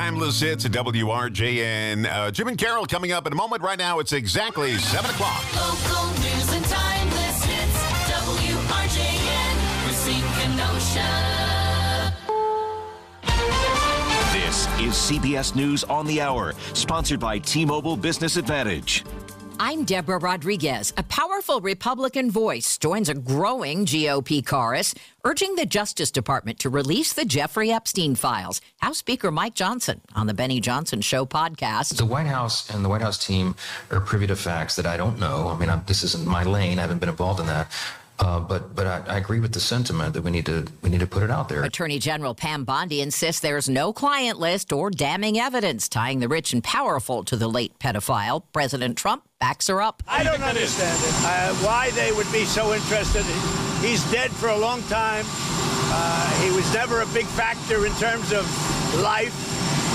Timeless hits at WRJN. Jim and Carol coming up in a moment. Right now, it's exactly 7 o'clock. Local news and timeless hits. WRJN. Racine Kenosha. This is CBS News on the Hour, sponsored by T-Mobile Business Advantage. I'm Deborah Rodriguez. A powerful Republican voice joins a growing GOP chorus, urging the Justice Department to release the Jeffrey Epstein files. House Speaker Mike Johnson on the Benny Johnson Show podcast. The White House and the White House team are privy to facts that I don't know. I mean, this isn't my lane. I haven't been involved in that. But I agree with the sentiment that we need to put it out there. Attorney General Pam Bondi insists there's no client list or damning evidence tying the rich and powerful to the late pedophile. President Trump backs her up. I don't understand it. Why they would be so interested. He's dead for a long time. He was never a big factor in terms of life.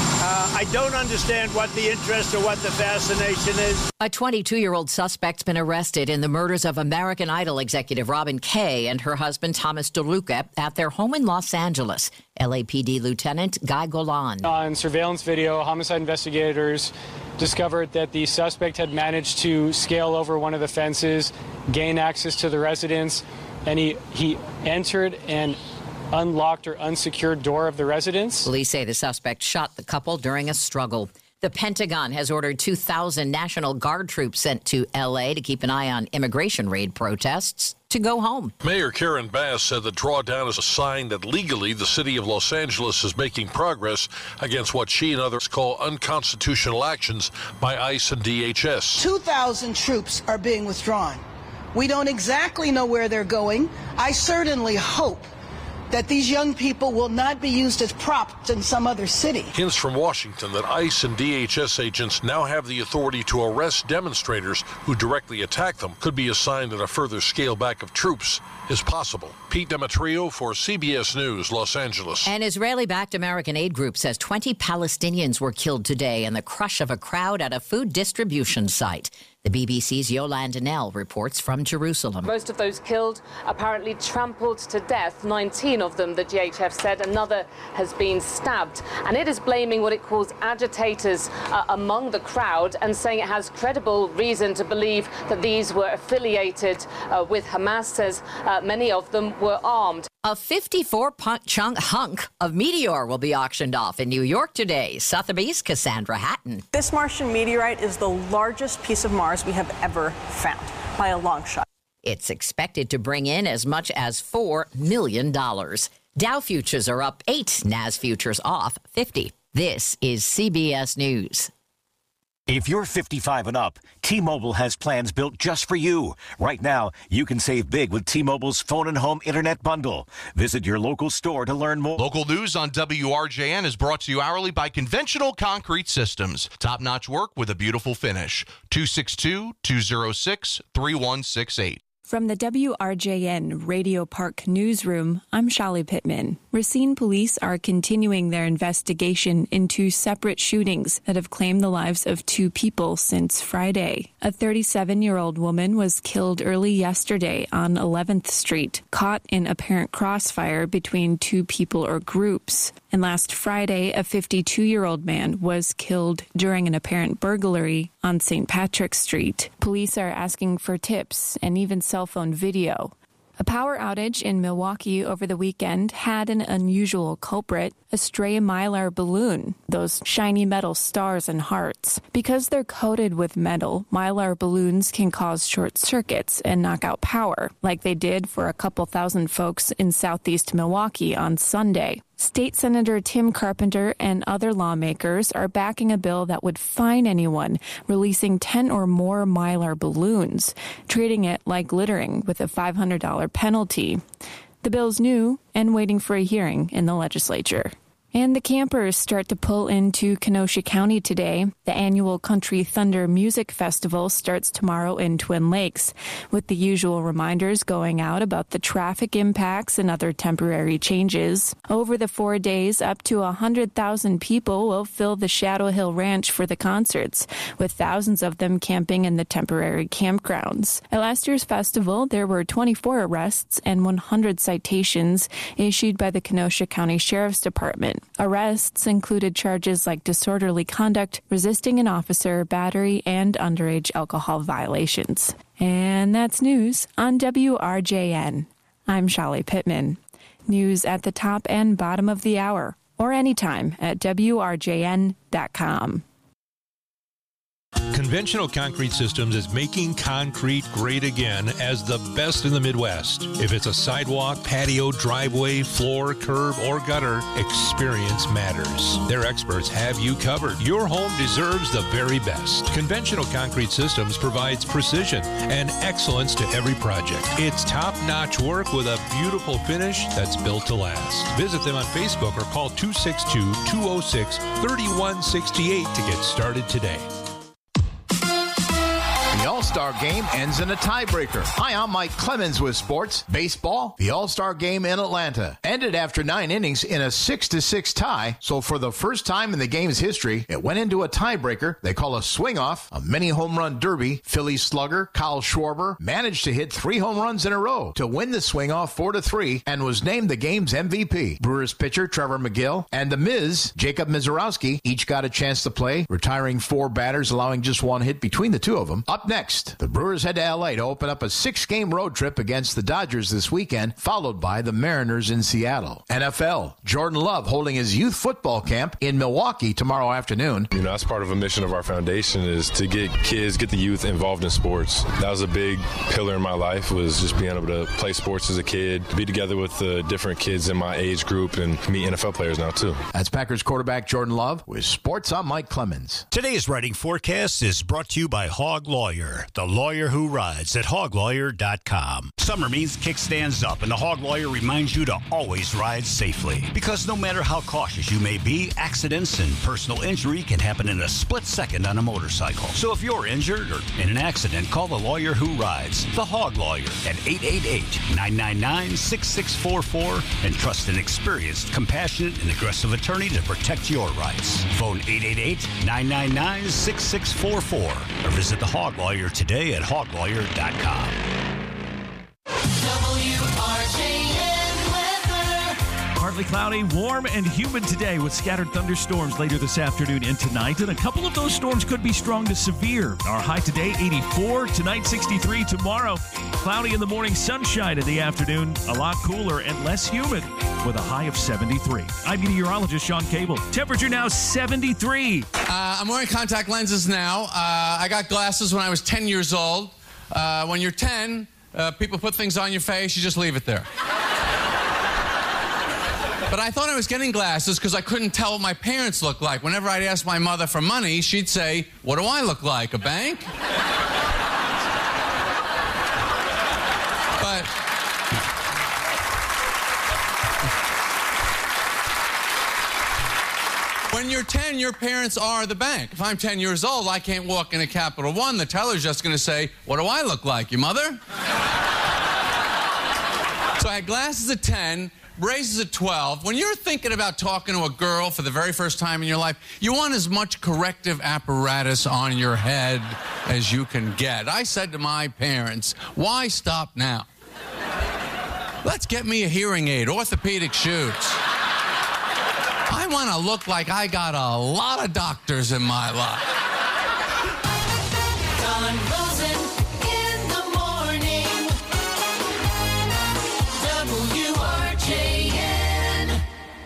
I don't understand what the interest or what the fascination is. A 22-year-old suspect's been arrested in the murders of American Idol executive Robin Kay and her husband Thomas DeLuca at their home in Los Angeles. LAPD Lieutenant Guy Golan. On surveillance video, homicide investigators discovered that the suspect had managed to scale over one of the fences, gain access to the residence, and he entered and unlocked or unsecured door of the residence. Police say the suspect shot the couple during a struggle. The Pentagon has ordered 2,000 National Guard troops sent to L.A. to keep an eye on immigration raid protests to go home. Mayor Karen Bass said the drawdown is a sign that legally the city of Los Angeles is making progress against what she and others call unconstitutional actions by ICE and DHS. 2,000 troops are being withdrawn. We don't exactly know where they're going. I certainly hope that these young people will not be used as props in some other city. Hints from Washington that ICE and DHS agents now have the authority to arrest demonstrators who directly attack them could be a sign that a further scale back of troops is possible. Pete Demetrio for CBS News, Los Angeles. An Israeli-backed American aid group says 20 Palestinians were killed today in the crush of a crowd at a food distribution site. The BBC's Yolanda Nell reports from Jerusalem. Most of those killed apparently trampled to death. 19 of them, the GHF said. Another has been stabbed. And it is blaming what it calls agitators among the crowd and saying it has credible reason to believe that these were affiliated with Hamas. Says many of them were armed. A 54-chunk hunk of meteor will be auctioned off in New York today. Sotheby's Cassandra Hatton. This Martian meteorite is the largest piece of Mars we have ever found by a long shot. It's expected to bring in as much as $4 million. Dow futures are up 8, Nas futures off 50. This is CBS News. If you're 55 and up, T-Mobile has plans built just for you. Right now, you can save big with T-Mobile's phone and home internet bundle. Visit your local store to learn more. Local news on WRJN is brought to you hourly by Conventional Concrete Systems. Top-notch work with a beautiful finish. 262-206-3168. From the WRJN Radio Park Newsroom, I'm Shali Pittman. Racine police are continuing their investigation into separate shootings that have claimed the lives of 2 people since Friday. A 37-year-old woman was killed early yesterday on 11th Street, caught in apparent crossfire between 2 people or groups. And last Friday, a 52-year-old man was killed during an apparent burglary on St. Patrick's Street. Police are asking for tips and even cell phone video. A power outage in Milwaukee over the weekend had an unusual culprit, a stray Mylar balloon, those shiny metal stars and hearts. Because they're coated with metal, Mylar balloons can cause short circuits and knock out power, like they did for a couple thousand folks in southeast Milwaukee on Sunday. State Senator Tim Carpenter and other lawmakers are backing a bill that would fine anyone releasing 10 or more Mylar balloons, treating it like littering with a $500 penalty. The bill's new and waiting for a hearing in the legislature. And the campers start to pull into Kenosha County today. The annual Country Thunder Music Festival starts tomorrow in Twin Lakes, with the usual reminders going out about the traffic impacts and other temporary changes. Over the 4 days, up to 100,000 people will fill the Shadow Hill Ranch for the concerts, with thousands of them camping in the temporary campgrounds. At last year's festival, there were 24 arrests and 100 citations issued by the Kenosha County Sheriff's Department. incident. Arrests included charges like disorderly conduct, resisting an officer, battery, and underage alcohol violations. And that's news on WRJN. I'm Shali Pittman. News at the top and bottom of the hour, or anytime at WRJN.com. Conventional Concrete Systems is making concrete great again as the best in the Midwest. If it's a sidewalk, patio, driveway, floor, curb, or gutter, experience matters. Their experts have you covered. Your home deserves the very best. Conventional Concrete Systems provides precision and excellence to every project. It's top-notch work with a beautiful finish that's built to last. Visit them on Facebook or call 262-206-3168 to get started today. The All-Star Game ends in a tiebreaker. Hi, I'm Mike Clemens with sports. Baseball, the All-Star Game in Atlanta ended after 9 innings in a 6-6 tie. So for the first time in the game's history, it went into a tiebreaker they call a swing-off, a mini home run derby. Phillies slugger Kyle Schwarber managed to hit 3 home runs in a row to win the swing-off 4-3 and was named the game's MVP. Brewers pitcher Trevor McGill and the Miz, Jacob Mizorowski, each got a chance to play, retiring 4 batters, allowing just 1 hit between the two of them. Up next, the Brewers head to L.A. to open up a 6-game road trip against the Dodgers this weekend, followed by the Mariners in Seattle. NFL, Jordan Love holding his youth football camp in Milwaukee tomorrow afternoon. You know, that's part of a mission of our foundation is to get the youth involved in sports. That was a big pillar in my life, was just being able to play sports as a kid, be together with different kids in my age group, and meet NFL players now, too. That's Packers quarterback Jordan Love with Sports. I'm Mike Clemens. Today's Writing Forecast is brought to you by Hog Lawyer, the lawyer who rides at hoglawyer.com. Summer means kickstands up, and the Hog Lawyer reminds you to always ride safely. Because no matter how cautious you may be, accidents and personal injury can happen in a split second on a motorcycle. So if you're injured or in an accident, call the lawyer who rides, the Hog Lawyer, at 888-999-6644 and trust an experienced, compassionate, and aggressive attorney to protect your rights. Phone 888-999-6644 or visit the Hog Lawyer today at hoglawyer.com. WRJN weather. Partly cloudy, warm, and humid today with scattered thunderstorms later this afternoon and tonight. And a couple of those storms could be strong to severe. Our high today, 84. Tonight, 63. Tomorrow, cloudy in the morning, sunshine in the afternoon. A lot cooler and less humid with a high of 73. I'm meteorologist Sean Cable. Temperature now 73. I'm wearing contact lenses now. I got glasses when I was 10 years old. When you're 10, people put things on your face, you just leave it there. But I thought I was getting glasses because I couldn't tell what my parents looked like. Whenever I'd ask my mother for money, she'd say, "What do I look like, a bank?" But when you're 10, your parents are the bank. If I'm 10 years old, I can't walk into Capital One. The teller's just going to say, "What do I look like, your mother?" So I had glasses at 10, braces at 12. When you're thinking about talking to a girl for the very first time in your life, you want as much corrective apparatus on your head as you can get. I said to my parents, "Why stop now? Let's get me a hearing aid, orthopedic shoes. I want to look like I got a lot of doctors in my life." Don Rosen in the morning. WRJN.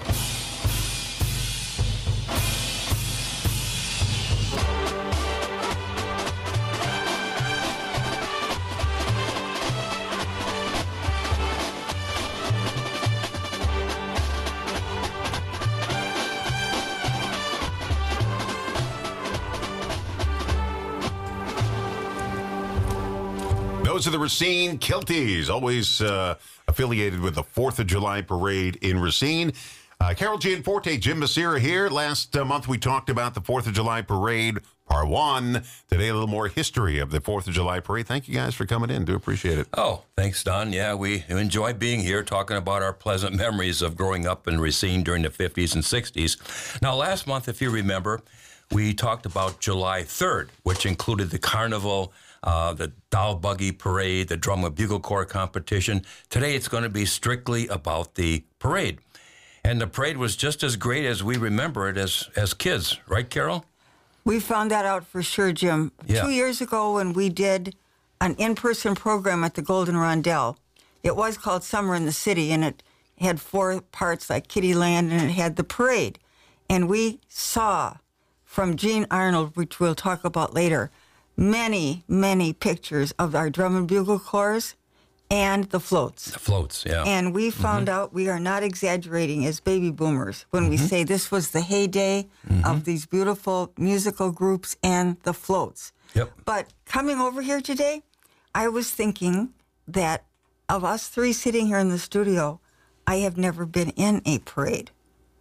Those are the Racine Kilties, always affiliated with the 4th of July parade in Racine. Carol Gianforte, Jim Messira here. Last month we talked about the 4th of July parade, part 1. Today a little more history of the 4th of July parade. Thank you guys for coming in. Do appreciate it. Oh, thanks, Don. Yeah, we enjoy being here, talking about our pleasant memories of growing up in Racine during the 50s and 60s. Now, last month, if you remember, we talked about July 3rd, which included the carnival, the Doll Buggy Parade, the Drum and Bugle Corps competition. Today, it's going to be strictly about the parade. And the parade was just as great as we remember it as kids. Right, Carol? We found that out for sure, Jim. Yeah. 2 years ago when we did an in-person program at the Golden Rondell, it was called Summer in the City, and it had 4 parts like Kittyland, and it had the parade. And we saw from Gene Arnold, which we'll talk about later, many, many pictures of our drum and bugle corps and the floats. The floats, yeah. And we found out we are not exaggerating as baby boomers when we say this was the heyday of these beautiful musical groups and the floats. Yep. But coming over here today, I was thinking that of us 3 sitting here in the studio, I have never been in a parade.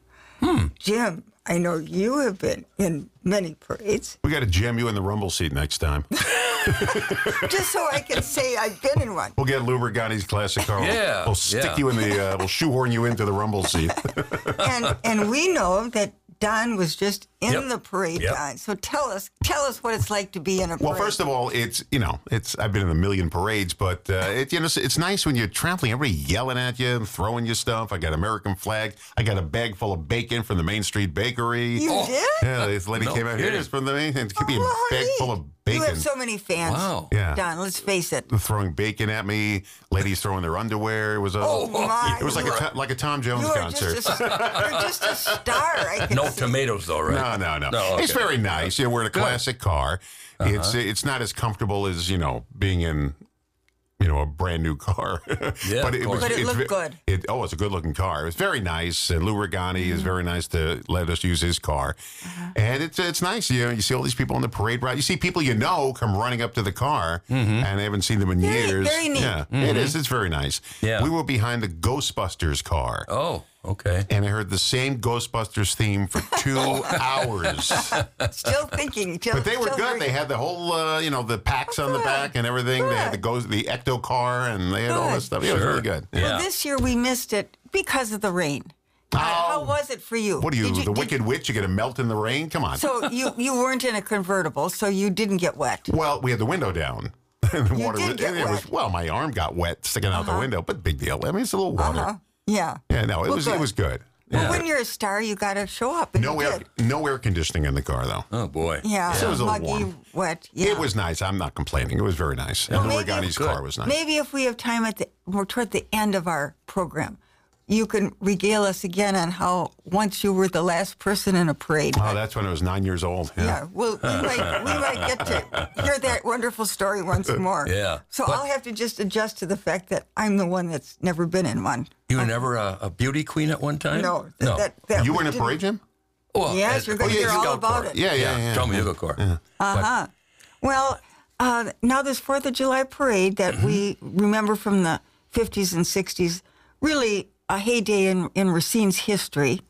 Jim, I know you have been in many parades. We got to jam you in the rumble seat next time. Just so I can say I've been in one. We'll get Lou Briganti's classic car. Yeah, We'll stick yeah. you in the, we'll shoehorn you into the rumble seat. And we know that Don was just in Yep. the parade, Yep. Don. So tell us what it's like to be in a parade. Well, first of all, it's I've been in a million parades, but it's nice when you're traveling. Everybody yelling at you and throwing you stuff. I got American flag. I got a bag full of bacon from the Main Street Bakery. You did? Yeah, this lady No came out here kidding. it's from the Main. It could be a bag full of bacon. You have so many fans, Yeah. Don. Let's face it. Throwing bacon at me. Ladies throwing their underwear. It was a. my. It was like a Tom Jones You are concert. you're just a star. I can No see. tomatoes, though, right? No. No, It's okay. very nice. We're in a classic car. It's not as comfortable as being in a brand new car. Yeah, But it looked good. It's a good looking car. It was very nice, and Lou Briganti is very nice to let us use his car. And it's nice. You see all these people on the parade route. You see people come running up to the car, and they haven't seen them in years. very neat. Yeah, it is. It's very nice. Yeah. We were behind the Ghostbusters car. Oh, okay. And I heard the same Ghostbusters theme for 2 hours. Still thinking. But they were good. They had the whole, the packs on the back and everything. They had the Ecto car, and they had all this stuff. It was really good. Well, this year we missed it because of the rain. How was it for you? What are you, Did the Wicked Witch? You're going to melt in the rain? Come on. So you weren't in a convertible, so you didn't get wet. Well, we had the window down. And the water did get wet. Well, my arm got wet sticking out the window, but big deal. I mean, it's a little water. Yeah. Yeah, no, it Well, was good. Well, Yeah. when you're a star, you got to show up. And you did. No air conditioning in the car, though. Oh, boy. Yeah, So it was a little muggy, warm. wet. Yeah. It was nice. I'm not complaining. It was very nice. Well, And Lou maybe- Briganti's car was nice. Maybe if we have time we're toward the end of our program, you can regale us again on how once you were the last person in a parade. Oh, that's when I was 9 years old. Yeah, well, we might get to hear that wonderful story once more. Yeah. So But- I'll have to just adjust to the fact that I'm the one that's never been in one. You were never a beauty queen at one time? No. No. You were in a parade, Jim? Well, Yes, you're going to hear all about it. Yeah. Drum Bugle Corps. Uh-huh. Well, now this 4th of July parade that we remember from the 50s and 60s, really a heyday in Racine's history.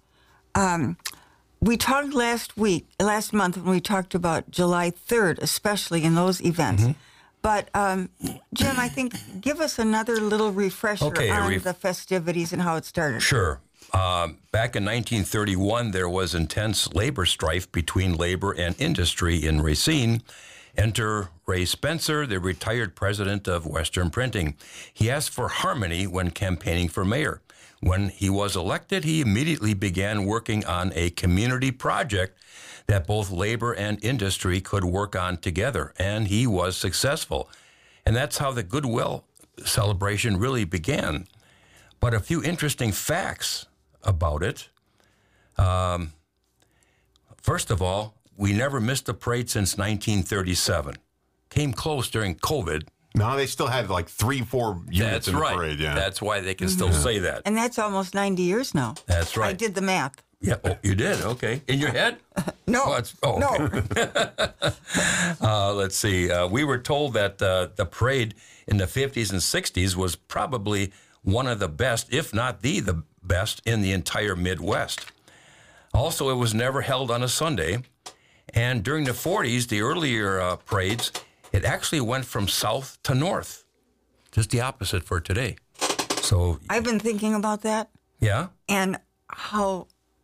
We talked last month, when we talked about July 3rd, especially in those events. But, Jim, I think give us another little refresher on the festivities and how it started. Sure. Back in 1931, there was intense labor strife between labor and industry in Racine. Enter Ray Spencer, the retired president of Western Printing. He asked for harmony when campaigning for mayor. When he was elected, he immediately began working on a community project that both labor and industry could work on together, and he was successful. And that's how the Goodwill celebration really began. But a few interesting facts about it. First of all, we never missed a parade since 1937. Came close during COVID. No, they still had like 3-4 units That's in the right. parade. Yeah. That's why they can still say that. And that's almost 90 years now. That's right. I did the math. Yeah, oh, you did? Okay. In your head? No. Let's see. We were told that the parade in the 50s and 60s was probably one of the best, if not the best, in the entire Midwest. Also, it was never held on a Sunday. And during the 40s, the earlier parades, it actually went from south to north. Just the opposite for today. So, I've been thinking about that yeah, and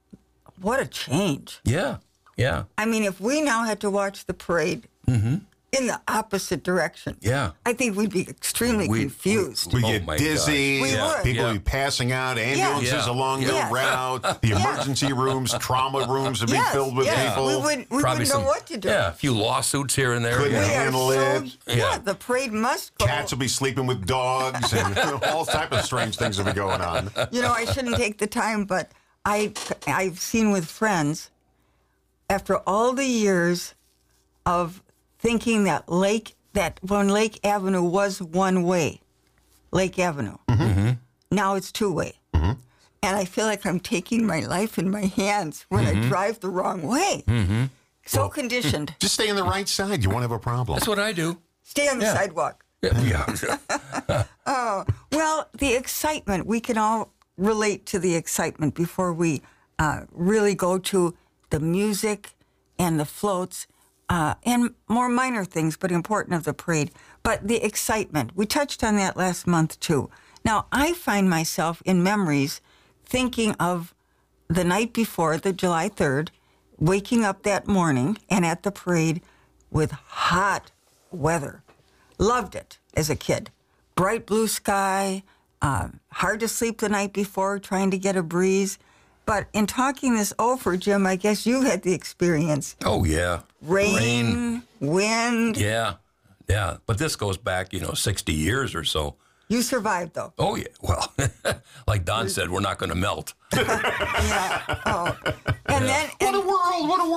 what a change. yeah. I mean, if we now had to watch the parade, in the opposite direction. Yeah. I think we'd be extremely confused. We Oh get my dizzy. gosh. We would. People Yeah. would be passing out. Ambulances Yeah. along Yeah. the route. The emergency rooms, trauma rooms would be filled with people. We wouldn't know what to do. Yeah, a few lawsuits here and there. Couldn't We are handle it. Yeah, the parade must go. Cats will be sleeping with dogs, and all type of strange things will be going on. You know, I shouldn't take the time, but I've seen with friends, after all the years of thinking that when Lake Avenue was one way, Lake Avenue, now it's two way. And I feel like I'm taking my life in my hands when I drive the wrong way. So conditioned. Just stay on the right side. You won't have a problem. That's what I do. Stay on the sidewalk. Yeah. Oh, well, the excitement, we can all relate to the excitement before we really go to the music and the floats and more minor things, but important of the parade. But the excitement, we touched on that last month too. Now, I find myself in memories thinking of the night before, the July 3rd, waking up that morning and at the parade with hot weather. Loved it as a kid. Bright blue sky, hard to sleep the night before, trying to get a breeze. But in talking this over, Jim, I guess you had the experience. Oh, yeah. Rain, wind. Yeah. Yeah. But this goes back, 60 years or so. You survived, though. Oh, yeah. Well, like Don said, we're not going to melt. Yeah. Oh. And then, What a world! What a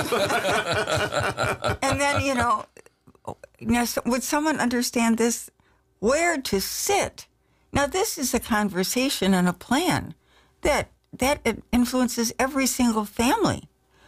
world! and then, would someone understand this? Where to sit? Now, this is a conversation and a plan that influences every single family.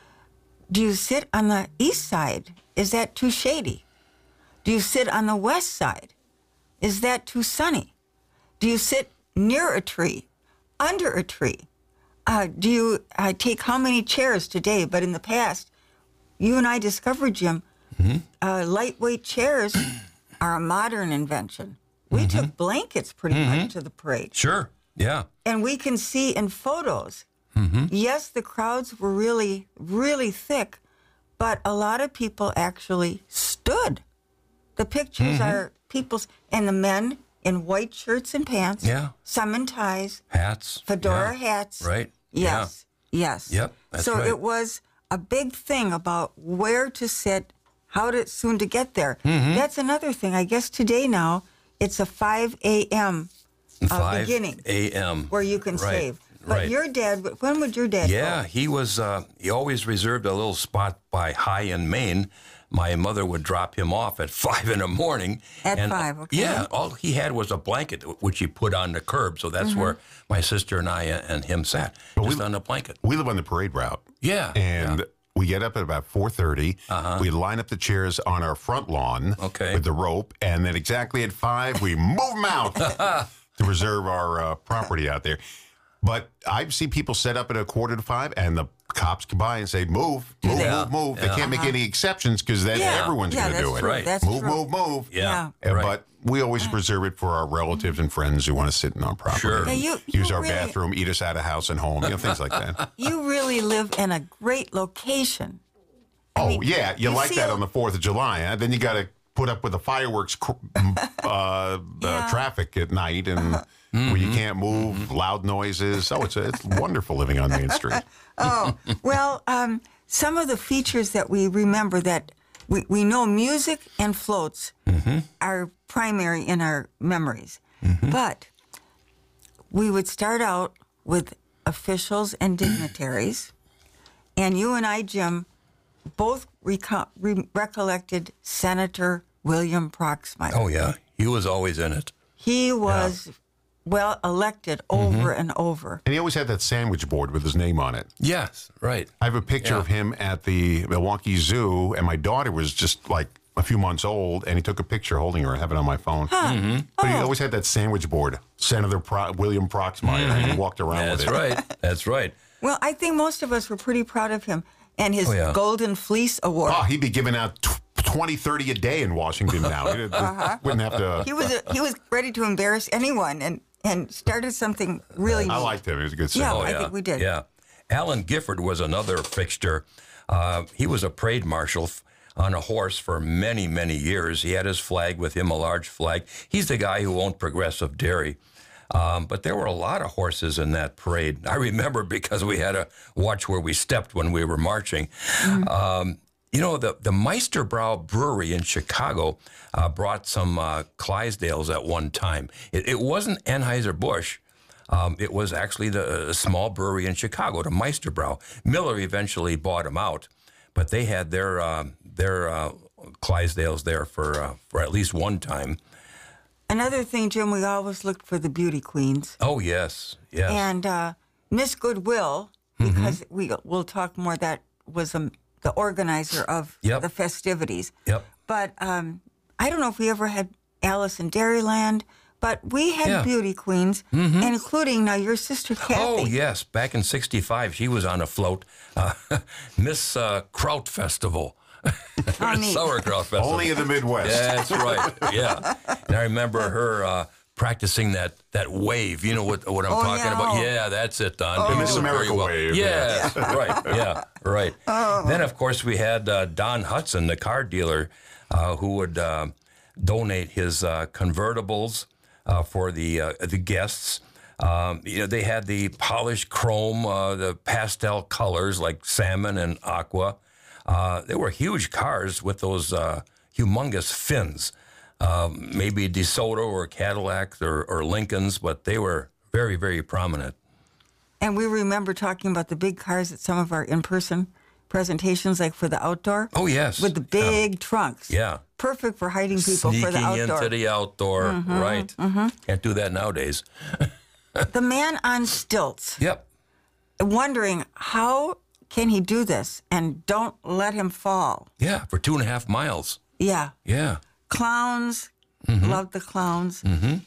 Do you sit on the east side? Is that too shady? Do you sit on the west side? Is that too sunny? Do you sit near a tree, under a tree? Do you take how many chairs today? But in the past, you and I discovered, Jim, lightweight chairs are a modern invention. We took blankets pretty much to the parade. Sure. Yeah. And we can see in photos, yes, the crowds were really, really thick, but a lot of people actually stood. The pictures are people's, and the men in white shirts and pants, some in ties, hats, fedora hats. Right. Yes, yes. Yep, that's so right. it was a big thing about where to sit, how to soon to get there. That's another thing. I guess today now, it's a 5 a.m. 5 beginning. a.m. Where you can Right, save. But right. your dad, when would your dad Yeah, go? he was. He always reserved a little spot by High in Maine. My mother would drop him off at 5 in the morning. At and, 5, okay. Yeah, all he had was a blanket which he put on the curb. So that's where my sister and I and him sat, just on the blanket. We live on the parade route. Yeah, And we get up at about 4:30. We line up the chairs on our front lawn with the rope. And then exactly at 5, we move them out to reserve our property out there. But I've seen people set up at 4:45, and the cops come by and say, move. They can't make any exceptions because then everyone's going to do it. Right. That's move, true. move, move. Yeah. But we always reserve it for our relatives and friends who want to sit in our property. Sure. and Now, you use our really- bathroom, eat us out of house and home, things like that. You really live in a great location. Oh, yeah. You like that feel- on the 4th of July. Huh? Then you got to put up with the fireworks traffic at night and where you can't move, loud noises. Oh, it's wonderful living on Main Street. Oh, well, some of the features that we remember that we know music and floats are primary in our memories. But we would start out with officials and dignitaries. And you and I, Jim, both recollected Senator William Proxmire. Oh, yeah. He was always in it. He was well elected over and over. And he always had that sandwich board with his name on it. Yes, right. I have a picture of him at the Milwaukee Zoo, and my daughter was just like a few months old, and he took a picture holding her. I have it on my phone. But he always had that sandwich board, Senator William Proxmire, and he walked around with it. That's right. That's right. Well, I think most of us were pretty proud of him and his Oh, yeah. Golden Fleece Award. Oh, he'd be giving out 20, 30 a day in Washington now. He wouldn't have to. He was ready to embarrass anyone and started something really I neat. liked him. He was a good Yeah, senator. I think we did. Yeah. Alan Gifford was another fixture. He was a parade marshal on a horse for many, many years. He had his flag with him, a large flag. He's the guy who owned Progressive Dairy. But there were a lot of horses in that parade. I remember because we had to watch where we stepped when we were marching. You know, the Meisterbrow Brewery in Chicago brought some Clydesdales at one time. It wasn't Anheuser-Busch. It was actually the small brewery in Chicago, the Meisterbrow. Miller eventually bought them out, but they had their Clydesdales there for at least one time. Another thing, Jim, we always looked for the beauty queens. Oh, yes, yes. And Miss Goodwill, because we'll talk more, that was the organizer of the festivities. Yep. But I don't know if we ever had Alice in Dairyland, but we had beauty queens, including, now, your sister Kathy. Oh, yes. Back in 65, she was on a float. Miss Kraut Festival. Sauerkraut Festival. Only in the Midwest. That's right. Yeah. And I remember her practicing that wave. You know what I'm talking about? Yeah, that's it, Don. The Miss America wave. Yeah, right. Yeah, right. Then, of course, we had Don Hudson, the car dealer, who would donate his convertibles for the guests. You know, they had the polished chrome, the pastel colors like salmon and aqua. They were huge cars with those humongous fins. Maybe DeSoto or Cadillacs or Lincolns, but they were very, very prominent. And we remember talking about the big cars at some of our in-person presentations, like for the outdoor. Oh, yes. With the big trunks. Yeah. Perfect for hiding people for the outdoor. Sneaking into the outdoor, right. Can't do that nowadays. The man on stilts. Yep. Wondering, how can he do this? And don't let him fall. Yeah, for 2.5 miles. Yeah. Yeah. Clowns. Loved the clowns.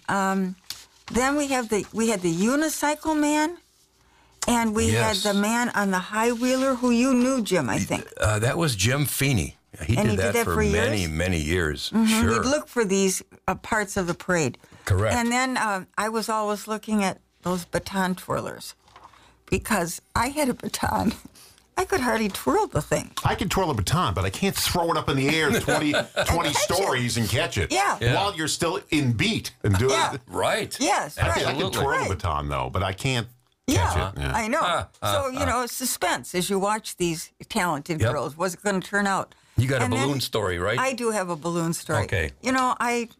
Then we had the unicycle man. And we had the man on the high wheeler who you knew, Jim, I think. That was Jim Feeney. He did that for many, many years. Sure. He'd look for these parts of the parade. Correct. And then I was always looking at those baton twirlers because I had a baton. I could hardly twirl the thing. I can twirl a baton, but I can't throw it up in the air 20 stories and catch it. Yeah. While you're still in beat and do it. Right. Yes, I can twirl a baton, though, but I can't catch it. Yeah. I know. So, you know, suspense as you watch these talented girls. What's it going to turn out? You got a balloon story, right? I do have a balloon story. Okay. You know,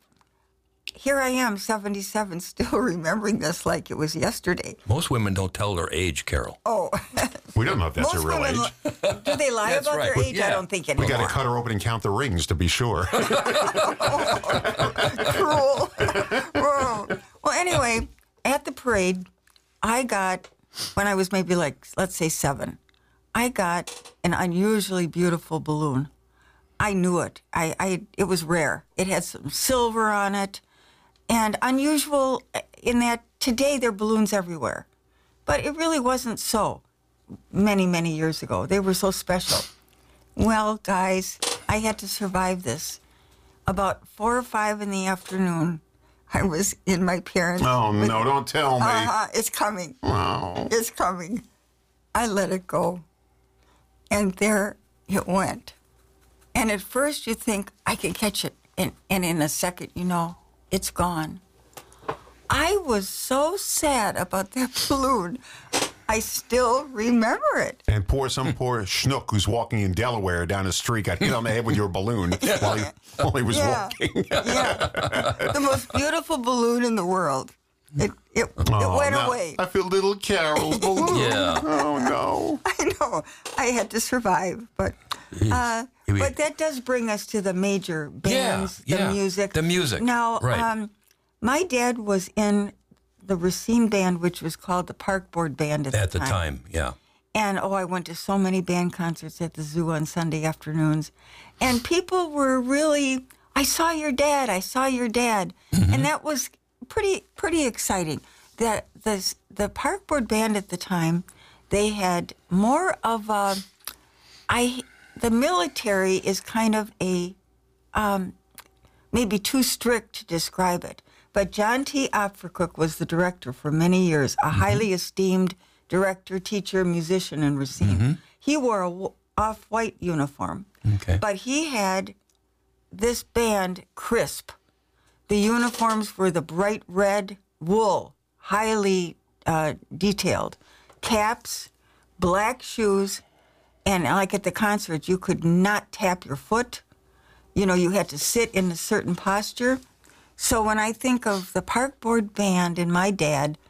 here I am, 77, still remembering this like it was yesterday. Most women don't tell their age, Carol. Oh. We don't know if that's her real age. Do they lie about their age? Yeah. I don't think anymore. We got to cut her open and count the rings to be sure. Cruel. Well, anyway, at the parade, I got, when I was maybe like, let's say 7, I got an unusually beautiful balloon. I knew it. It was rare. It had some silver on it. And unusual in that today there are balloons everywhere. But it really wasn't so many, many years ago. They were so special. Well, guys, I had to survive this. About 4 or 5 in the afternoon, I was in my parents' Oh, no, don't tell me. It's coming. Wow. It's coming. I let it go. And there it went. And at first you think, I can catch it. And in a second, you know, it's gone. I was so sad about that balloon. I still remember it. And some poor schnook who's walking in Delaware down the street got hit on the head with your balloon while he was walking. The most beautiful balloon in the world. It went away. I feel little Carol's balloon. Yeah. Oh, no. I know. I had to survive, but that does bring us to the major bands, the music. The music. Now, right. My dad was in the Racine band, which was called the Park Board Band at the time. Yeah. And, I went to so many band concerts at the zoo on Sunday afternoons. And people were really, I saw your dad. And that was pretty exciting. That the Park Board Band at the time, they had more of the military is kind of a, maybe too strict to describe it. But John T. Opfercook was the director for many years, a highly esteemed director, teacher, musician in Racine. He wore off-white uniform. Okay. But he had this band, Crisp. The uniforms were the bright red wool, highly detailed. Caps, black shoes, and like at the concert, you could not tap your foot. You know, you had to sit in a certain posture. So when I think of the Park Board Band and my dad,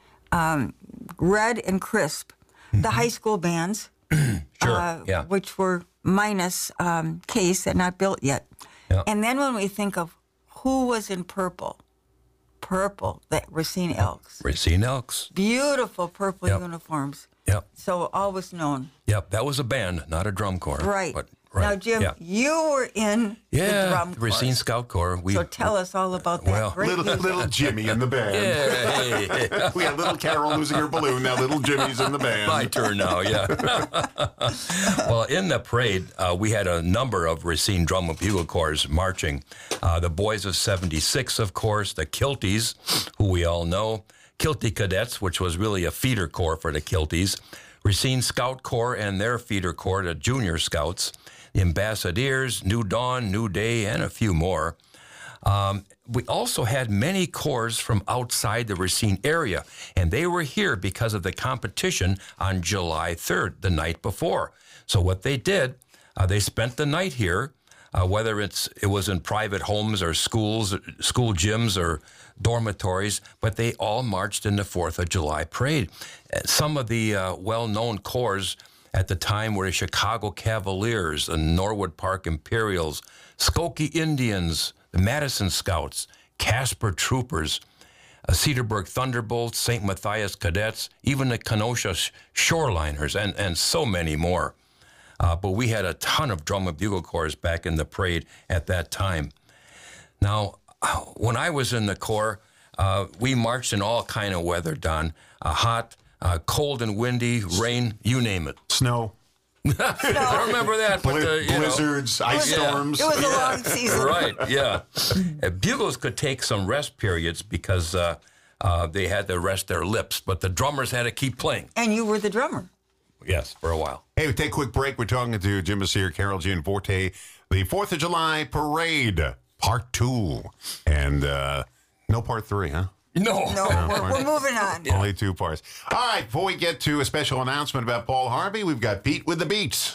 Red and Crisp, the high school bands, which were minus Case and not built yet. Yeah. And then when we think of who was in purple, the Racine Elks. Racine Elks. Beautiful purple uniforms. Yep. So always known. Yep, that was a band, not a drum corps. Right. But, Now, Jim, you were in the drum corps. Racine Scout Corps. So tell us all about that. Little Jimmy in the band. Yeah, We had little Carol losing her balloon. Now little Jimmy's in the band. My turn now, yeah. Well, in the parade, we had a number of Racine Drum and Bugle Corps marching. The Boys of 76, of course, the Kilties, who we all know, Kilty Cadets, which was really a feeder corps for the Kilties, Racine Scout Corps and their feeder corps, the Junior Scouts, the Ambassadors, New Dawn, New Day, and a few more. We also had many corps from outside the Racine area, and they were here because of the competition on July 3rd, the night before. So what they did, they spent the night here, whether it was in private homes or schools, school gyms or dormitories, but they all marched in the 4th of July parade. Some of the well-known corps at the time were the Chicago Cavaliers, the Norwood Park Imperials, Skokie Indians, the Madison Scouts, Casper Troopers, Cedarburg Thunderbolts, St. Matthias Cadets, even the Kenosha Shoreliners, and so many more. But we had a ton of drum and bugle corps back in the parade at that time. Now, when I was in the Corps, we marched in all kind of weather, Don. Hot, cold and windy, rain, you name it. Snow. I don't remember that, but blizzards, ice storms. It was a long season. Right, yeah. Bugles could take some rest periods because they had to rest their lips, but the drummers had to keep playing. And you were the drummer. Yes, for a while. Hey, we take a quick break. We're talking to Jim Messere, Carol Gianforte, the 4th of July Parade, Part 2. And no Part 3, huh? No, we're moving on. Only 2 parts. All right, before we get to a special announcement about Paul Harvey, we've got Pete with the Beats.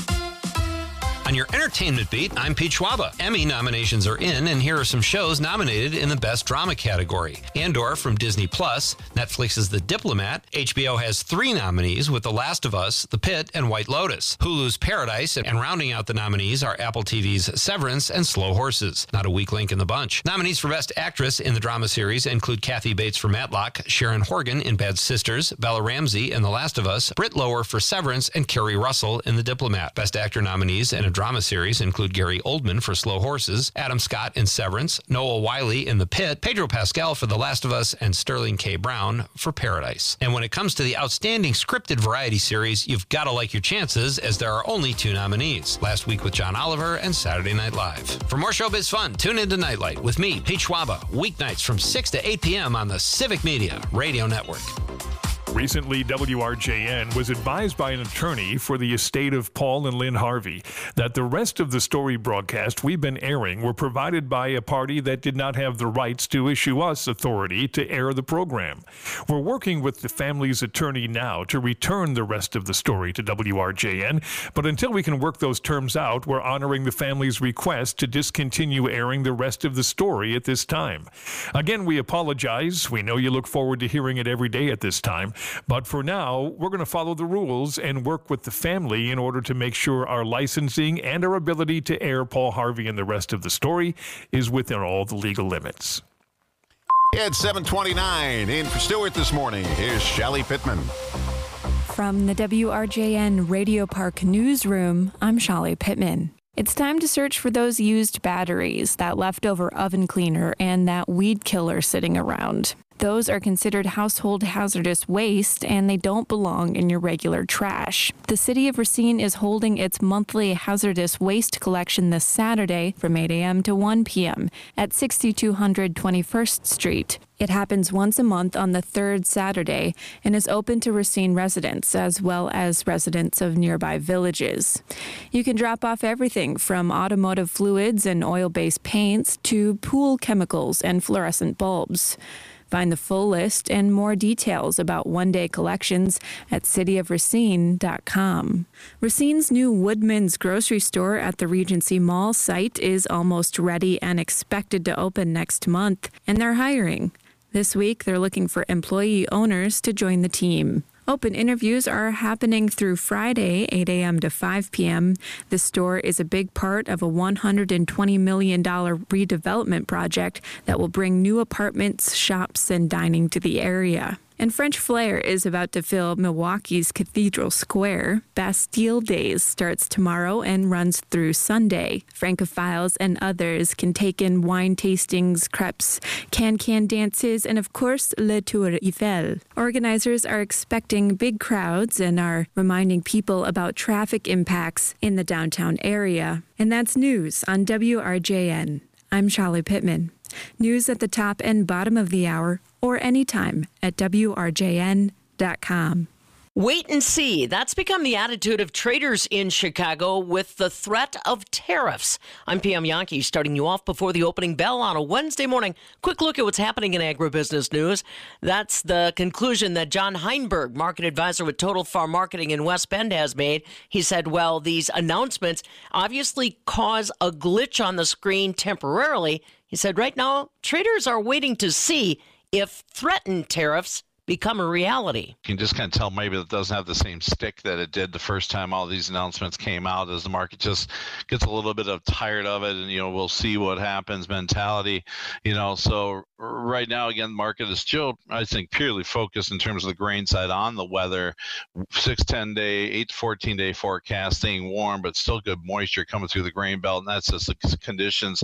On your entertainment beat, I'm Pete Schwaba. Emmy nominations are in, and here are some shows nominated in the Best Drama category. Andor from Disney+, Netflix's The Diplomat, HBO has 3 nominees with The Last of Us, The Pit, and White Lotus. Hulu's Paradise, and rounding out the nominees are Apple TV's Severance and Slow Horses. Not a weak link in the bunch. Nominees for Best Actress in the drama series include Kathy Bates for Matlock, Sharon Horgan in Bad Sisters, Bella Ramsey in The Last of Us, Britt Lower for Severance, and Kerry Russell in The Diplomat. Best Actor nominees in a drama series include Gary Oldman for Slow Horses, Adam Scott in Severance, Noah Wiley in The Pit, Pedro Pascal for The Last of Us, and Sterling K. Brown for Paradise. And when it comes to the Outstanding Scripted Variety Series, you've got to like your chances, as there are only 2 nominees, Last Week with John Oliver and Saturday Night Live. For more showbiz fun, tune into Nightlight with me, Pete Schwaba, weeknights from 6 to 8 p.m. on the Civic Media Radio Network. Recently, WRJN was advised by an attorney for the estate of Paul and Lynn Harvey that the rest of the story broadcast we've been airing were provided by a party that did not have the rights to issue us authority to air the program. We're working with the family's attorney now to return the rest of the story to WRJN, but until we can work those terms out, we're honoring the family's request to discontinue airing the rest of the story at this time. Again, we apologize. We know you look forward to hearing it every day at this time. But for now, we're going to follow the rules and work with the family in order to make sure our licensing and our ability to air Paul Harvey and the rest of the story is within all the legal limits. It's 7:29. In for Stewart this morning, here's Shelley Pittman. From the WRJN Radio Park Newsroom, I'm Shelley Pittman. It's time to search for those used batteries, that leftover oven cleaner, and that weed killer sitting around. Those are considered household hazardous waste, and they don't belong in your regular trash. The city of Racine is holding its monthly hazardous waste collection this Saturday from 8 a.m. to 1 p.m. at 6200 21st Street. It happens once a month on the third Saturday and is open to Racine residents as well as residents of nearby villages. You can drop off everything from automotive fluids and oil-based paints to pool chemicals and fluorescent bulbs. Find the full list and more details about one-day collections at cityofracine.com. Racine's new Woodman's grocery store at the Regency Mall site is almost ready and expected to open next month, and they're hiring. This week, they're looking for employee owners to join the team. Open interviews are happening through Friday, 8 a.m. to 5 p.m. The store is a big part of a $120 million redevelopment project that will bring new apartments, shops, and dining to the area. And French Flair is about to fill Milwaukee's Cathedral Square. Bastille Days starts tomorrow and runs through Sunday. Francophiles and others can take in wine tastings, crepes, can-can dances, and of course, Le Tour Eiffel. Organizers are expecting big crowds and are reminding people about traffic impacts in the downtown area. And that's news on WRJN. I'm Charlie Pittman. News at the top and bottom of the hour or anytime at WRJN.com. Wait and see. That's become the attitude of traders in Chicago with the threat of tariffs. I'm PM Yankee, starting you off before the opening bell on a Wednesday morning. Quick look at what's happening in agribusiness news. That's the conclusion that John Heinberg, market advisor with Total Farm Marketing in West Bend, has made. He said, well, these announcements obviously cause a glitch on the screen temporarily. He said, right now, traders are waiting to see if threatened tariffs become a reality. You can just kind of tell maybe it doesn't have the same stick that it did the first time all these announcements came out, as the market just gets a little bit tired of it, and we'll see what happens mentality. So right now, again, the market is still, I think, purely focused in terms of the grain side on the weather. 6-10 day, 8 to 14 day forecast, staying warm, but still good moisture coming through the grain belt, and that's just the conditions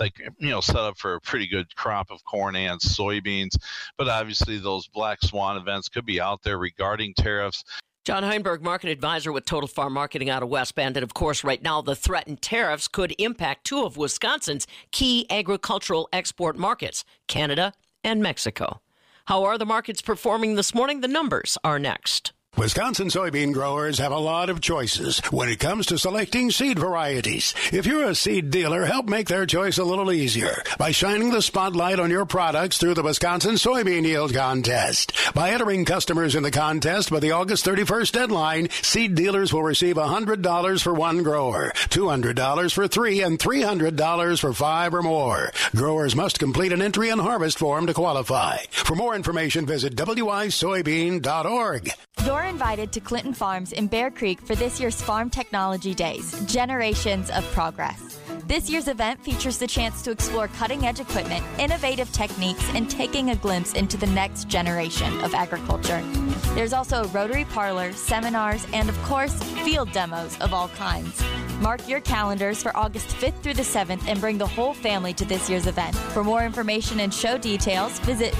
set up for a pretty good crop of corn and soybeans. But obviously, those black swan events could be out there regarding tariffs. John Heinberg, market advisor with Total Farm Marketing out of West Bend. And of course, right now, the threatened tariffs could impact two of Wisconsin's key agricultural export markets, Canada and Mexico. How are the markets performing this morning? The numbers are next. Wisconsin soybean growers have a lot of choices when it comes to selecting seed varieties. If you're a seed dealer, help make their choice a little easier by shining the spotlight on your products through the Wisconsin Soybean Yield Contest. By entering customers in the contest by the August 31st deadline, seed dealers will receive $100 for one grower, $200 for three, and $300 for five or more. Growers must complete an entry and harvest form to qualify. For more information, visit wisoybean.org. You're invited to Clinton Farms in Bear Creek for this year's Farm Technology Days, Generations of Progress. This year's event features the chance to explore cutting-edge equipment, innovative techniques, and taking a glimpse into the next generation of agriculture. There's also a Rotary Parlor, seminars, and of course, field demos of all kinds. Mark your calendars for August 5th through the 7th and bring the whole family to this year's event. For more information and show details, visit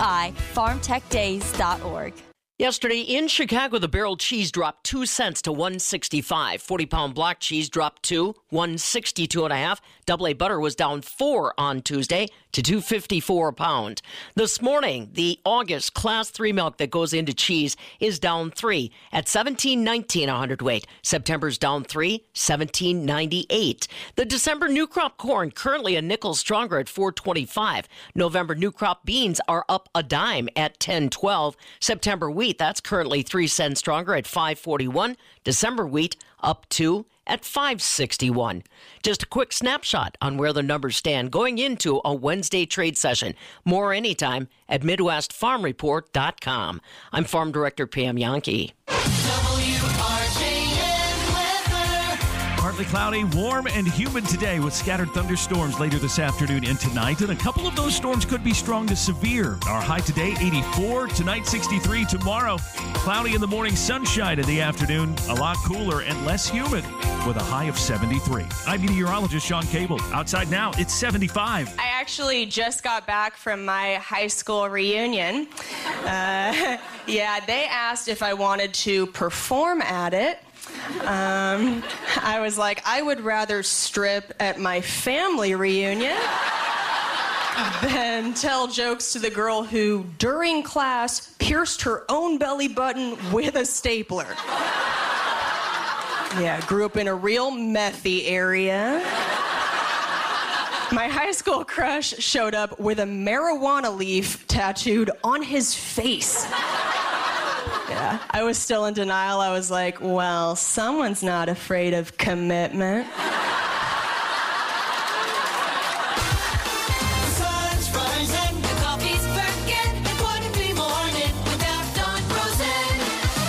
wifarmtechdays.org. Yesterday in Chicago, the barrel cheese dropped 2 cents to $1.65. 40-pound block cheese dropped to $1.62.5. Double A butter was down 4 on Tuesday to $2.54 a pound. This morning, the August Class 3 milk that goes into cheese is down 3 at $17.19 a hundredweight. September's down 3, $17.98. The December new crop corn currently a nickel stronger at $4.25. November new crop beans are up a dime at $10.12. September wheat, that's currently 3 cents stronger at $5.41. December wheat up 2 at $5.61. Just a quick snapshot on where the numbers stand going into a Wednesday trade session. More anytime at MidwestFarmReport.com. I'm Farm Director Pam Yankee. Partly Partly cloudy, warm and humid today with scattered thunderstorms later this afternoon and tonight. And a couple of those storms could be strong to severe. Our high today, 84. Tonight, 63. Tomorrow, cloudy in the morning, sunshine in the afternoon. A lot cooler and less humid with a high of 73. I'm meteorologist Sean Cable. Outside now, it's 75. I actually just got back from my high school reunion. Yeah, they asked if I wanted to perform at it. I was like, I would rather strip at my family reunion than tell jokes to the girl who, during class, pierced her own belly button with a stapler. Yeah, grew up in a real methy area. My high school crush showed up with a marijuana leaf tattooed on his face. Yeah, I was still in denial. I was like, well, someone's not afraid of commitment. Sun's rising, the coffee's working. It wouldn't be morning without Dawn Rosen.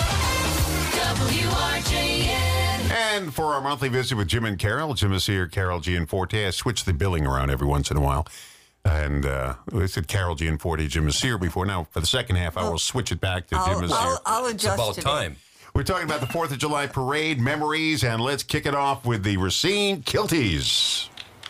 WRJN. And for our monthly visit with Jim and Carol, Jim is here, Carol Gianforte. I switch the billing around every once in a while. And we said Carol Gianforte, Jim is here before. Now, for the second half, I will switch it back to Jim is here. I'll adjust It's about today. time. We're talking about the 4th of July parade, memories, and let's kick it off with the Racine Kilties.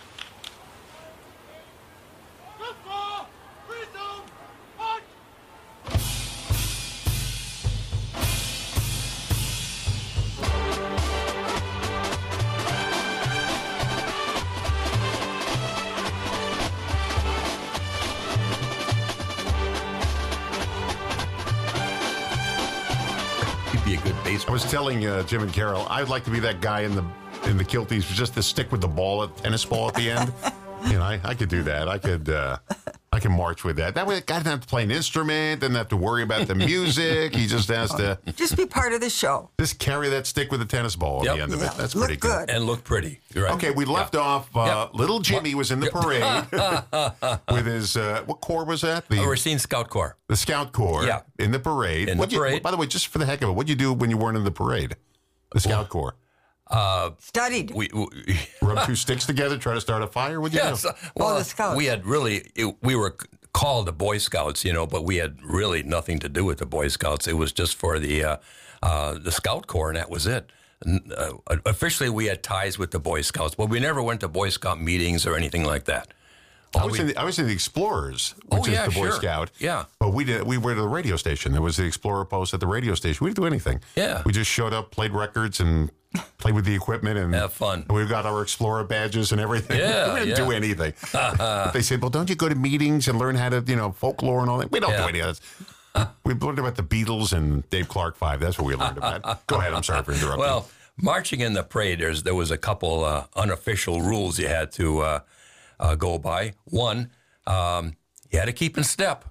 Be a good I baseball. was telling Jim and Carol, I'd like to be that guy in the Kilties, just the stick with the ball, tennis ball at the end. You know, I could do that. I can march with that. That way, the guy doesn't have to play an instrument, doesn't have to worry about the music. He just has to Just be part of the show. just carry that stick with a tennis ball at the end of it. That's Look pretty good. And look pretty. You're right. Okay, we left off. Little Jimmy was in the parade with his what corps was that? The Racine Scout Corps. The Scout Corps. Yeah. In the parade. In the parade. By the way, just for the heck of it, what'd you do when you weren't in the parade? The Scout Corps. Studied. We Rub two sticks together, try to start a fire. What'd you yes. do? Well, the Scouts. we had we were called the Boy Scouts, you know, but we had really nothing to do with the Boy Scouts. It was just for the Scout Corps, and that was it. Officially, we had ties with the Boy Scouts, but we never went to Boy Scout meetings or anything like that. I was in the Explorers, which is the Boy sure. Scout. Yeah. But we were to the radio station. There was the Explorer post at the radio station. We didn't do anything. Yeah. We just showed up, played records, and played with the equipment. And have fun. And we got our Explorer badges and everything. Yeah, we didn't do anything. They said, well, don't you go to meetings and learn how to, folklore and all that? We don't do any of that. We learned about the Beatles and Dave Clark 5. That's what we learned about. Go ahead. I'm sorry for interrupting. Well, marching in the parade, there was a couple unofficial rules you had to go by. One, you had to keep in step.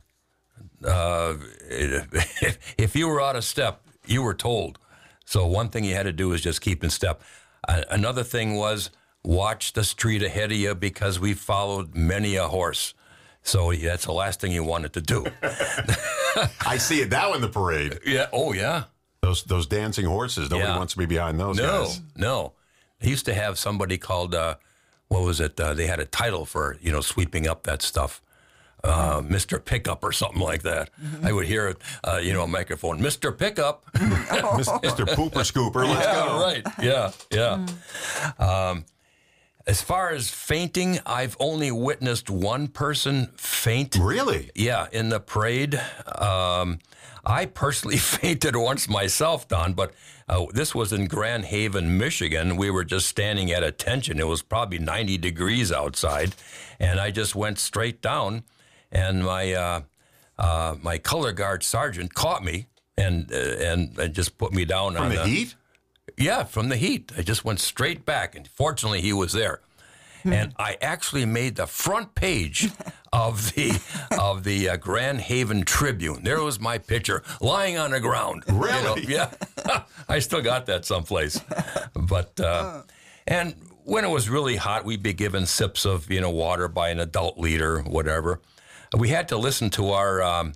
If you were out of step, you were told. So one thing you had to do was just keep in step. Another thing was watch the street ahead of you because we followed many a horse. So that's the last thing you wanted to do. I see it now in the parade. Yeah. Oh, yeah. Those dancing horses. Nobody wants to be behind those guys. No. They used to have somebody called, what was it? They had a title for, sweeping up that stuff. Mr. Pickup or something like that. Mm-hmm. I would hear it, a microphone, Mr. Pickup. Mr. Pooper Scooper, let's go. Right. Yeah. As far as fainting, I've only witnessed one person faint. Really? Yeah, in the parade. I personally fainted once myself, Don, but this was in Grand Haven, Michigan. We were just standing at attention. It was probably 90 degrees outside, and I just went straight down, and my color guard sergeant caught me and just put me down From on the heat? Yeah, from the heat. I just went straight back, and fortunately, he was there. And I actually made the front page of the Grand Haven Tribune. There was my picture lying on the ground. Really? Yeah. I still got that someplace. But and when it was really hot, we'd be given sips of water by an adult leader, whatever. We had to listen to our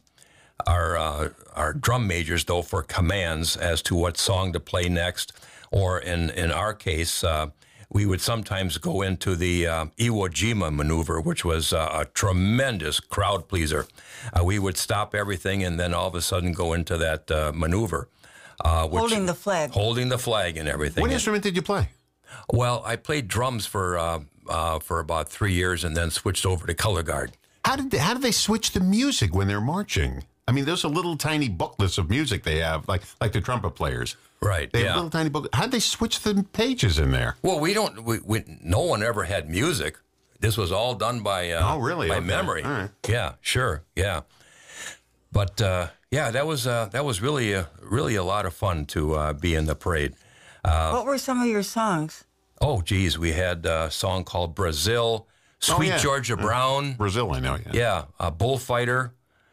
drum majors though for commands as to what song to play next, or in our case. we would sometimes go into the Iwo Jima maneuver, which was a tremendous crowd pleaser. We would stop everything and then all of a sudden go into that maneuver. Holding the flag. Holding the flag and everything. What instrument did you play? Well, I played drums for about 3 years and then switched over to color guard. How did they switch the music when they're marching? I mean, those are little tiny booklets of music they have, like the trumpet players. Right. They have little tiny booklets. How'd they switch the pages in there? Well, no one ever had music. This was all done by by memory. All right. Yeah, sure. Yeah. But that was really a lot of fun to be in the parade. What were some of your songs? Oh, geez, we had a song called Brazil, Sweet Georgia Brown. Brazil, I know. Yeah, Bullfighter.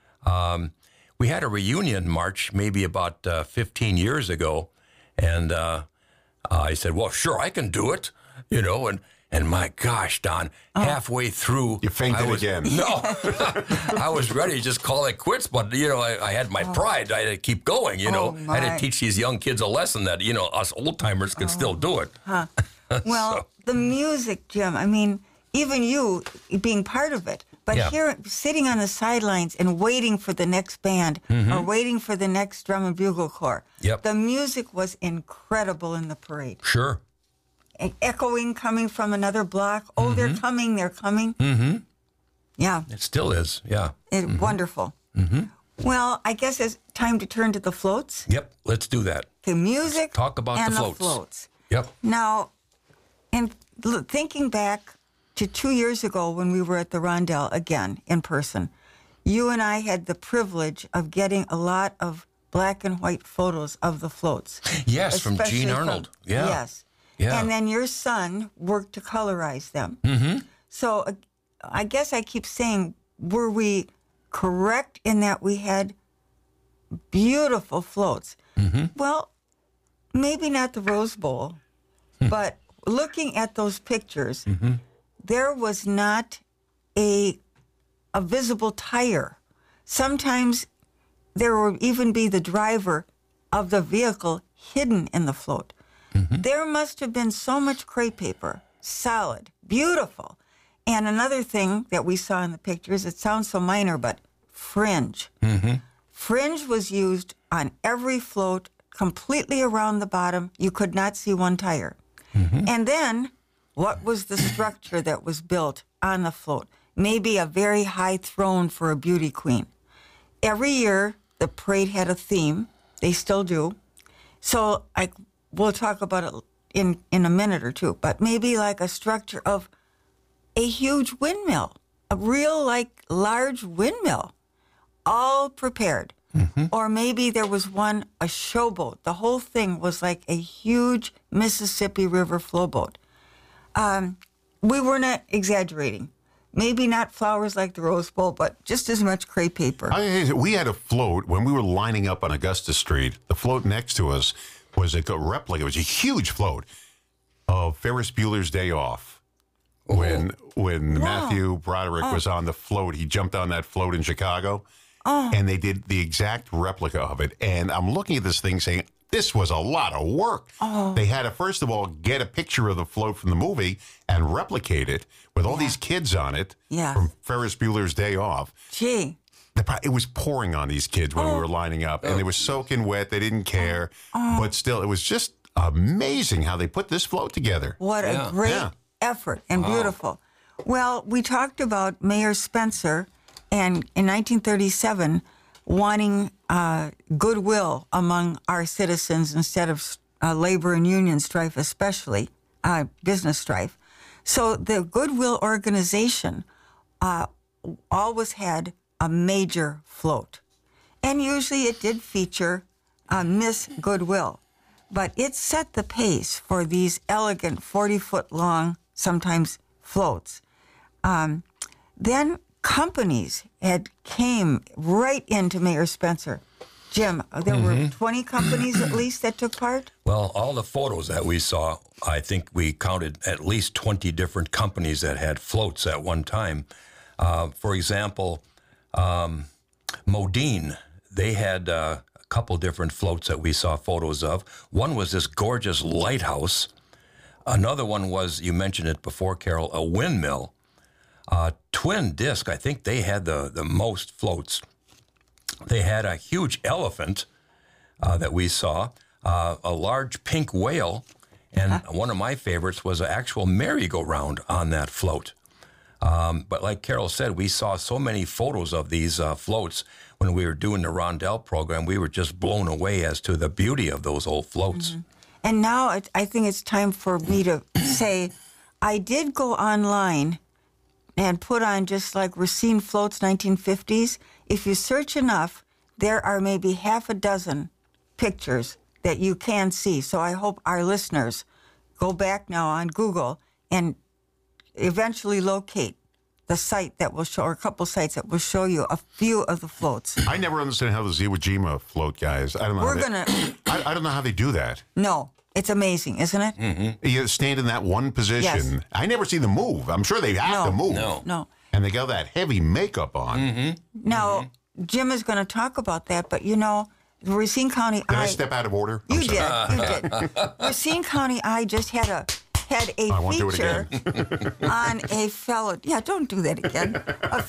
We had a reunion march maybe about 15 years ago, and I said, well, sure, I can do it, and my gosh, Don, halfway through... You fainted again. No, I was ready to just call it quits, but, I had my pride. I had to keep going, I had to teach these young kids a lesson that, us old-timers could still do it. Huh. Well, the music, Jim, I mean, even you being part of it, but here, sitting on the sidelines and waiting for the next band or waiting for the next drum and bugle corps, the music was incredible in the parade. Sure. Echoing coming from another block. Oh, they're coming, they're coming. Mm-hmm. Yeah. It still is, yeah. Wonderful. Mm-hmm. Well, I guess it's time to turn to the floats. Yep, let's do that. The music let's talk about and the floats. The floats. Yep. Now, and thinking back to 2 years ago when we were at the Rondell again in person, you and I had the privilege of getting a lot of black and white photos of the floats. Yes, from Gene Arnold. Yes. Yeah. And then your son worked to colorize them. Mm-hmm. So I guess I keep saying, were we correct in that we had beautiful floats? Mm-hmm. Well, maybe not the Rose Bowl, but looking at those pictures, there was not a visible tire. Sometimes there would even be the driver of the vehicle hidden in the float. There must have been so much crepe paper, solid, beautiful. And another thing that we saw in the pictures, it sounds so minor, but fringe. Fringe was used on every float, completely around the bottom. You could not see one tire. And then, what was the structure that was built on the float? Maybe a very high throne for a beauty queen. Every year, the parade had a theme. They still do. So we'll talk about it in a minute or two, but maybe like a structure of a huge windmill, a real large windmill, all prepared. Or maybe there was a showboat. The whole thing was like a huge Mississippi River flowboat. We were not exaggerating. Maybe not flowers like the Rose Bowl, but just as much crepe paper. We had a float when we were lining up on Augusta Street. The float next to us was a replica. It was a huge float of Ferris Bueller's Day Off. When Matthew Broderick was on the float, he jumped on that float in Chicago, and they did the exact replica of it. And I'm looking at this thing saying, this was a lot of work. They had to, first of all, get a picture of the float from the movie and replicate it with all these kids on it from Ferris Bueller's Day Off. Gee. It was pouring on these kids when we were lining up, and they were soaking wet. They didn't care. But still, it was just amazing how they put this float together. What a great effort and beautiful. Well, we talked about Mayor Spencer, and in 1937, wanting goodwill among our citizens instead of labor and union strife, especially business strife. So the Goodwill organization always had a major float. And usually it did feature Miss Goodwill. But it set the pace for these elegant 40-foot long, sometimes floats. Then companies came right into Mayor Spencer. Jim, there were 20 companies at least that took part? Well, all the photos that we saw, I think we counted at least 20 different companies that had floats at one time. For example, Modine, they had a couple different floats that we saw photos of. One was this gorgeous lighthouse. Another one was, you mentioned it before, Carol, a windmill. Twin Disc, I think they had the most floats. They had a huge elephant that we saw, a large pink whale, and one of my favorites was an actual merry-go-round on that float. But like Carol said, we saw so many photos of these floats when we were doing the Rondell program. We were just blown away as to the beauty of those old floats. And now I think it's time for me to say, I did go online and put on just like Racine Floats 1950s. If you search enough, there are maybe half a dozen pictures that you can see. So I hope our listeners go back now on Google and eventually locate the site that will show, or a couple sites that will show you a few of the floats. I never understand how the Iwo Jima float, guys. I don't know. I don't know how they do that. No, it's amazing, isn't it? Mm-hmm. You stand in that one position. Yes. I never see them move. I'm sure they have to move. No. And they got that heavy makeup on. Now, Jim is going to talk about that, but you know, the Racine County Did I step out of order? You did. Racine County Eye just had a I won't do it feature on a fellow. Yeah, don't do that again.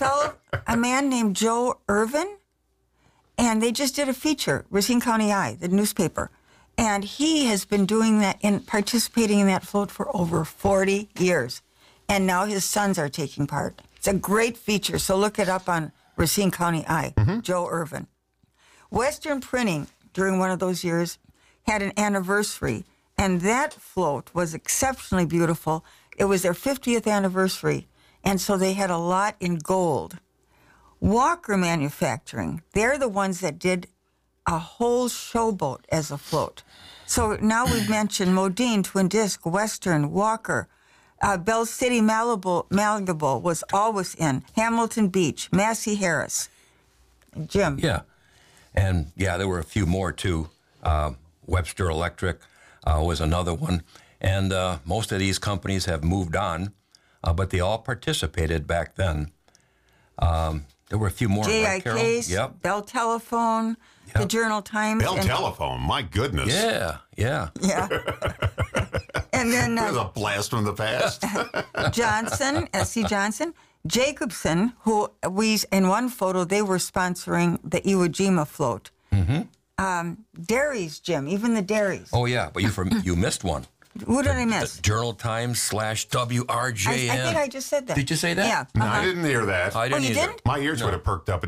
A man named Joe Irvin, and they just did a feature, Racine County Eye, the newspaper, and he has been doing that and participating in that float for over 40 years, and now his sons are taking part. It's a great feature, so look it up on Racine County Eye, Joe Irvin. Western Printing, during one of those years, had an anniversary, and that float was exceptionally beautiful. It was their 50th anniversary, and so they had a lot in gold. Walker Manufacturing, they're the ones that did a whole showboat as a float. So now we've mentioned Modine, Twin Disc, Western, Walker, Bell City, Malibu was always in, Hamilton Beach, Massey Harris. Jim. Yeah. And, there were a few more, too. Webster Electric was another one. And most of these companies have moved on, but they all participated back then. There were a few more, right, Carol? J.I.K.'s, Bell Telephone, the Journal Times. Bell Telephone, my goodness. Yeah. Yeah. And then there's a blast from the past. Johnson, S.C. Johnson, Jacobson, who in one photo, they were sponsoring the Iwo Jima float. Dairies, Jim, even the dairies. Oh, yeah, but you missed one. Who did I miss? The Journal Times /WRJN. I think I just said that. Did you say that? Yeah. No, I didn't hear that. I didn't you either. didn't? My ears would have perked up at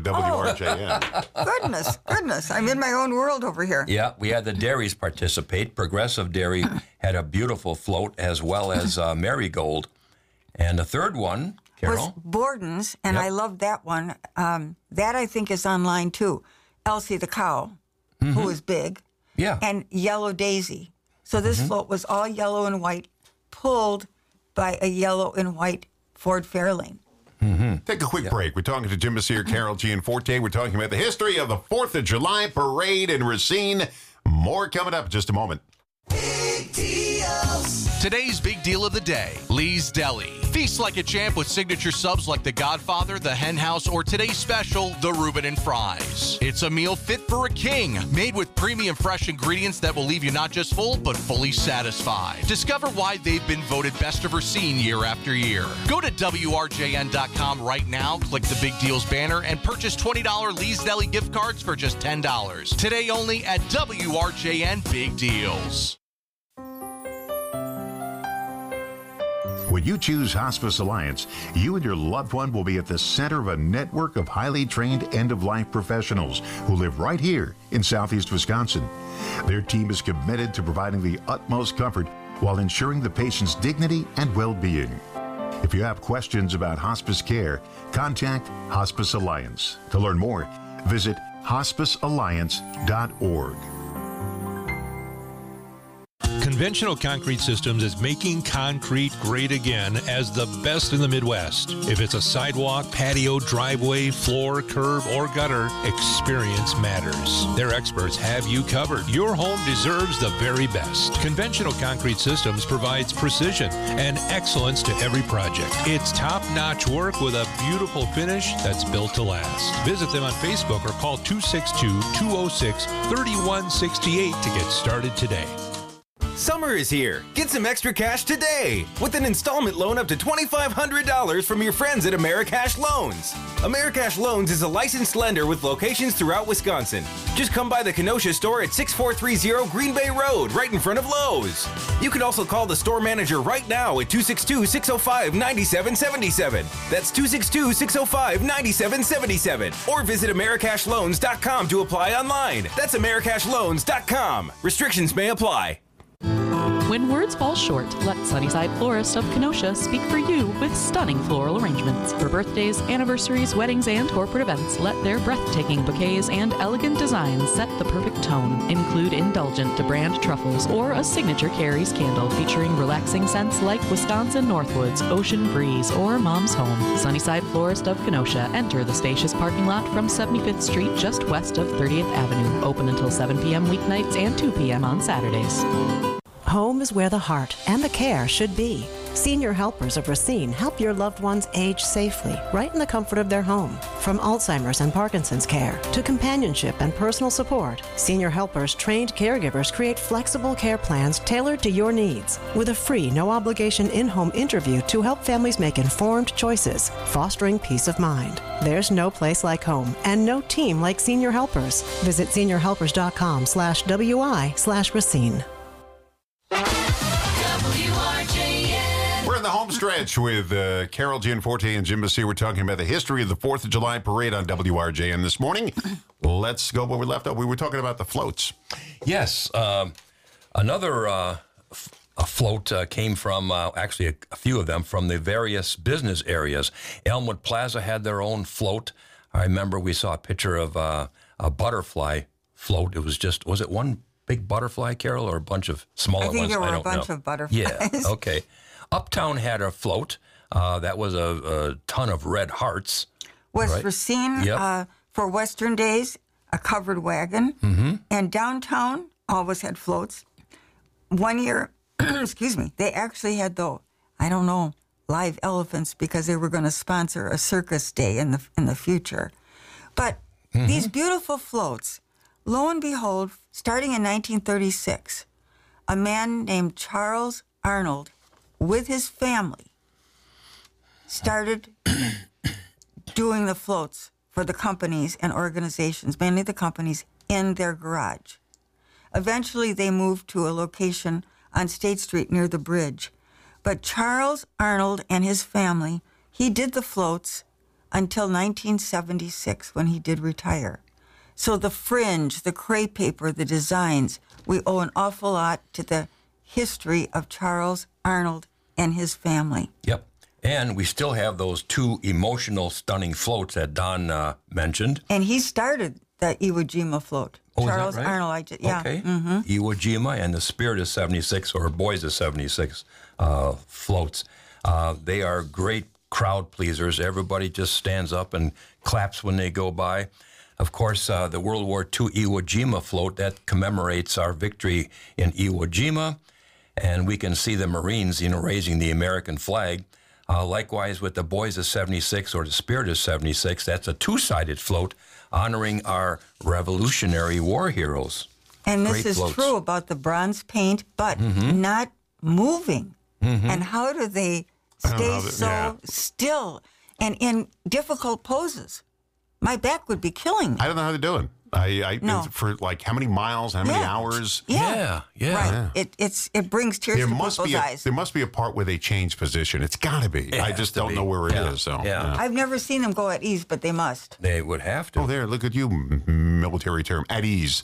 WRJN. Goodness. I'm in my own world over here. Yeah, we had the dairies participate. Progressive Dairy had a beautiful float as well as Marigold. And the third one, Carol? Was Borden's, and I love that one. That I think is online too. Elsie the cow, who is big. Yeah. And Yellow Daisy. So this float was all yellow and white, pulled by a yellow and white Ford Fairlane. Take a quick break. We're talking to Jim Messier, Carol Gianforte. We're talking about the history of the 4th of July parade in Racine. More coming up in just a moment. Big deals. Today's big deal of the day, Lee's Deli. Feast like a champ with signature subs like the Godfather, the Hen House, or today's special, the Reuben and Fries. It's a meal fit for a king, made with premium fresh ingredients that will leave you not just full, but fully satisfied. Discover why they've been voted best of Racine year after year. Go to WRJN.com right now, click the Big Deals banner, and purchase $20 Lee's Deli gift cards for just $10. Today only at WRJN Big Deals. When you choose Hospice Alliance, you and your loved one will be at the center of a network of highly trained end-of-life professionals who live right here in Southeast Wisconsin. Their team is committed to providing the utmost comfort while ensuring the patient's dignity and well-being. If you have questions about hospice care, contact Hospice Alliance. To learn more, visit hospicealliance.org. Conventional Concrete Systems is making concrete great again as the best in the Midwest. If it's a sidewalk, patio, driveway, floor, curb, or gutter, experience matters. Their experts have you covered. Your home deserves the very best. Conventional Concrete Systems provides precision and excellence to every project. It's top-notch work with a beautiful finish that's built to last. Visit them on Facebook or call 262-206-3168 to get started today. Summer is here. Get some extra cash today with an installment loan up to $2,500 from your friends at Americash Loans. Americash Loans is a licensed lender with locations throughout Wisconsin. Just come by the Kenosha store at 6430 Green Bay Road, right in front of Lowe's. You can also call the store manager right now at 262-605-9777. That's 262-605-9777. Or visit AmericashLoans.com to apply online. That's AmericashLoans.com. Restrictions may apply. When words fall short, let Sunnyside Florist of Kenosha speak for you with stunning floral arrangements. For birthdays, anniversaries, weddings, and corporate events, let their breathtaking bouquets and elegant designs set the perfect tone. Include indulgent DeBrand truffles or a signature Carrie's candle featuring relaxing scents like Wisconsin Northwoods, Ocean Breeze, or Mom's Home. Sunnyside Florist of Kenosha. Enter the spacious parking lot from 75th Street just west of 30th Avenue. Open until 7 p.m. weeknights and 2 p.m. on Saturdays. Home is where the heart and the care should be. Senior Helpers of Racine help your loved ones age safely, right in the comfort of their home. From Alzheimer's and Parkinson's care to companionship and personal support, Senior Helpers trained caregivers create flexible care plans tailored to your needs with a free, no-obligation in-home interview to help families make informed choices, fostering peace of mind. There's no place like home and no team like Senior Helpers. Visit seniorhelpers.com/WI/Racine. We're in the home stretch with Carol Gianforte and Jim Messere. We're talking about the history of the 4th of July parade on WRJN this morning. Let's go where we left off. We were talking about the floats. Yes. Another a float came from, actually a few of them, from the various business areas. Elmwood Plaza had their own float. I remember we saw a picture of a butterfly float. It was just, was it one big butterfly, Carol, or a bunch of smaller ones? I think there were don't a bunch know. of butterflies. Yeah, okay. Uptown had a float. That was a ton of red hearts. West right? Racine, Yep. for Western Days, a covered wagon. Mm-hmm. And downtown always had floats. One year, excuse me, they actually had, live elephants because they were going to sponsor a circus day in the future. But these beautiful floats, lo and behold, starting in 1936, a man named Charles Arnold, with his family, started doing the floats for the companies and organizations, mainly the companies, in their garage. Eventually, they moved to a location on State Street near the bridge. But Charles Arnold and his family, he did the floats until 1976 when he did retire. So the fringe, the crepe paper, the designs, we owe an awful lot to the history of Charles Arnold and his family. Yep. And we still have those two emotional, stunning floats that Don mentioned. And he started the Iwo Jima float. Oh, Charles is that right? Arnold, yeah. Okay. Mm-hmm. Iwo Jima and the Spirit of 76, or Boys of 76 floats. They are great crowd pleasers. Everybody just stands up and claps when they go by. Of course, the World War II Iwo Jima float, that commemorates our victory in Iwo Jima. And we can see the Marines, raising the American flag. Likewise, with the Boys of 76 or the Spirit of 76, that's a two-sided float honoring our Revolutionary War heroes. And this Great is floats. true about the bronze paint, but not moving. And how do they stay so still and in difficult poses? My back would be killing me. I don't know how they're doing. No. For like how many miles, how many hours? Yeah. Right. It brings tears to people's eyes. There must be a part where they change position. It's got to be. I just don't know where it is. So I've never seen them go at ease, but they must. They would have to. Oh, there! Look at you, military term, at ease.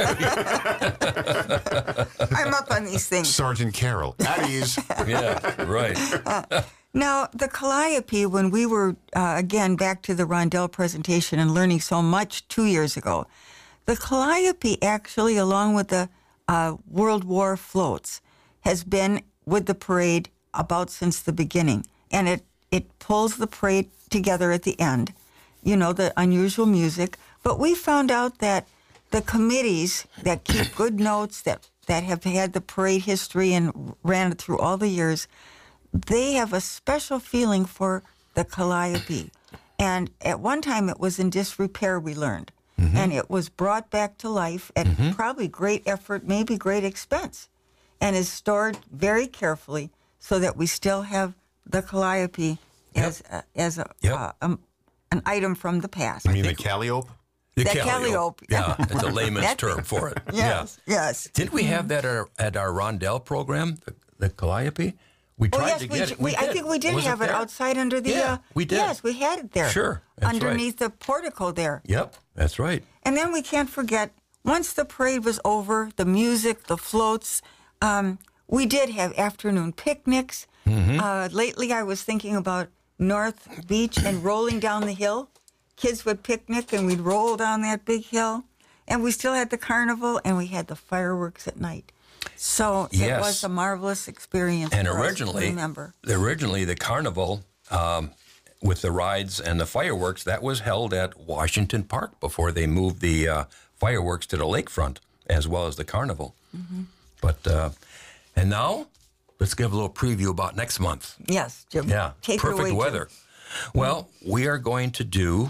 I'm up on these things. Sergeant Carroll, at ease. Yeah, right. Now, the Calliope, when we were, again, back to the Rondell presentation and learning so much 2 years ago, the Calliope actually, along with the World War floats, has been with the parade about since the beginning. And it pulls the parade together at the end, the unusual music. But we found out that the committees that keep good notes, that have had the parade history and ran it through all the years, they have a special feeling for the Calliope. And at one time it was in disrepair, we learned. And it was brought back to life at probably great effort, maybe great expense. and is stored very carefully so that we still have the calliope as an item from the past. You mean the calliope? The calliope. Yeah, it's a layman's term for it. Yes, yes. Didn't we have that at our Rondell program, the calliope? We tried to get it. I think we did have it outside under the... Yeah, we did. Yes, we had it there. Sure, that's underneath the portico there. Yep, that's right. And then we can't forget, once the parade was over, the music, the floats, we did have afternoon picnics. Lately, I was thinking about North Beach and rolling down the hill. Kids would picnic, and we'd roll down that big hill. And we still had the carnival, and we had the fireworks at night. So it was a marvelous experience. And for us originally, to remember. The carnival with the rides and the fireworks, that was held at Washington Park before they moved the fireworks to the lakefront, as well as the carnival. But and now, let's give a little preview about next month. Yes, Jim. Yeah, Take perfect it away, weather. Jim. Well, we are going to do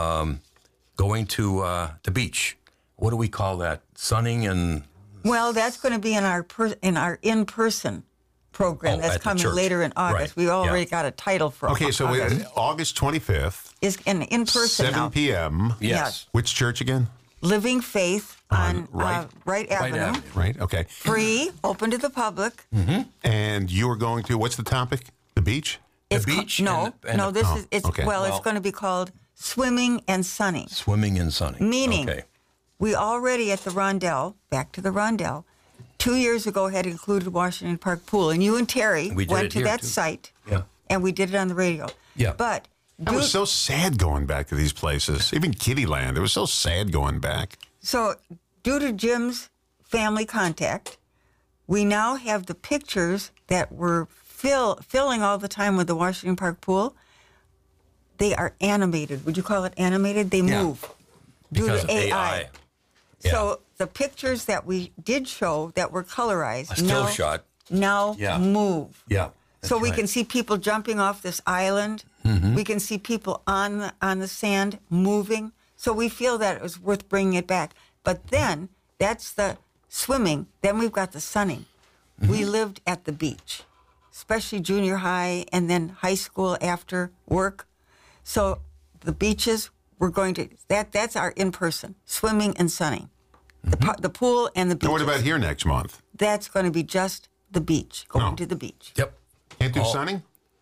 going to the beach. What do we call that? Sunning and... Well, that's going to be in our in-person program that's at the coming church. later in August. Right. We already got a title for Okay, so August. August 25th. Is in person 7 now. p.m. Yes. Which church again? Living Faith on Wright Avenue. Right, okay. Free, open to the public. And you are going to, what's the topic? The beach? It's beach? No, this is, it's, okay. it's going to be called Swimming and Sunning. Swimming and sunning. Meaning, Okay. we already at the Rondell, back to the Rondell, 2 years ago had included Washington Park Pool. And you and Terry We did went it to here, that too. site, Yeah. and we did it on the radio. Yeah. But It was so sad going back to these places. Even Kittyland, it was so sad going back. So, due to Jim's family contact, we now have the pictures that were filling all the time with the Washington Park Pool. They are animated. Would you call it animated? They move due Because to of AI. So the pictures that we did show that were colorized A still shot. now Yeah. move. Yeah. So we right. can see people jumping off this island. We can see people on the sand moving. So we feel that it was worth bringing it back. But then that's the swimming. Then we've got the sunning. We lived at the beach, especially junior high and then high school after work. So the beaches, we're going to that's our in-person swimming and sunning. The pool and the beaches. Now, what about here next month? That's going to be just the beach, going to the beach. Yep. Can't do sunning?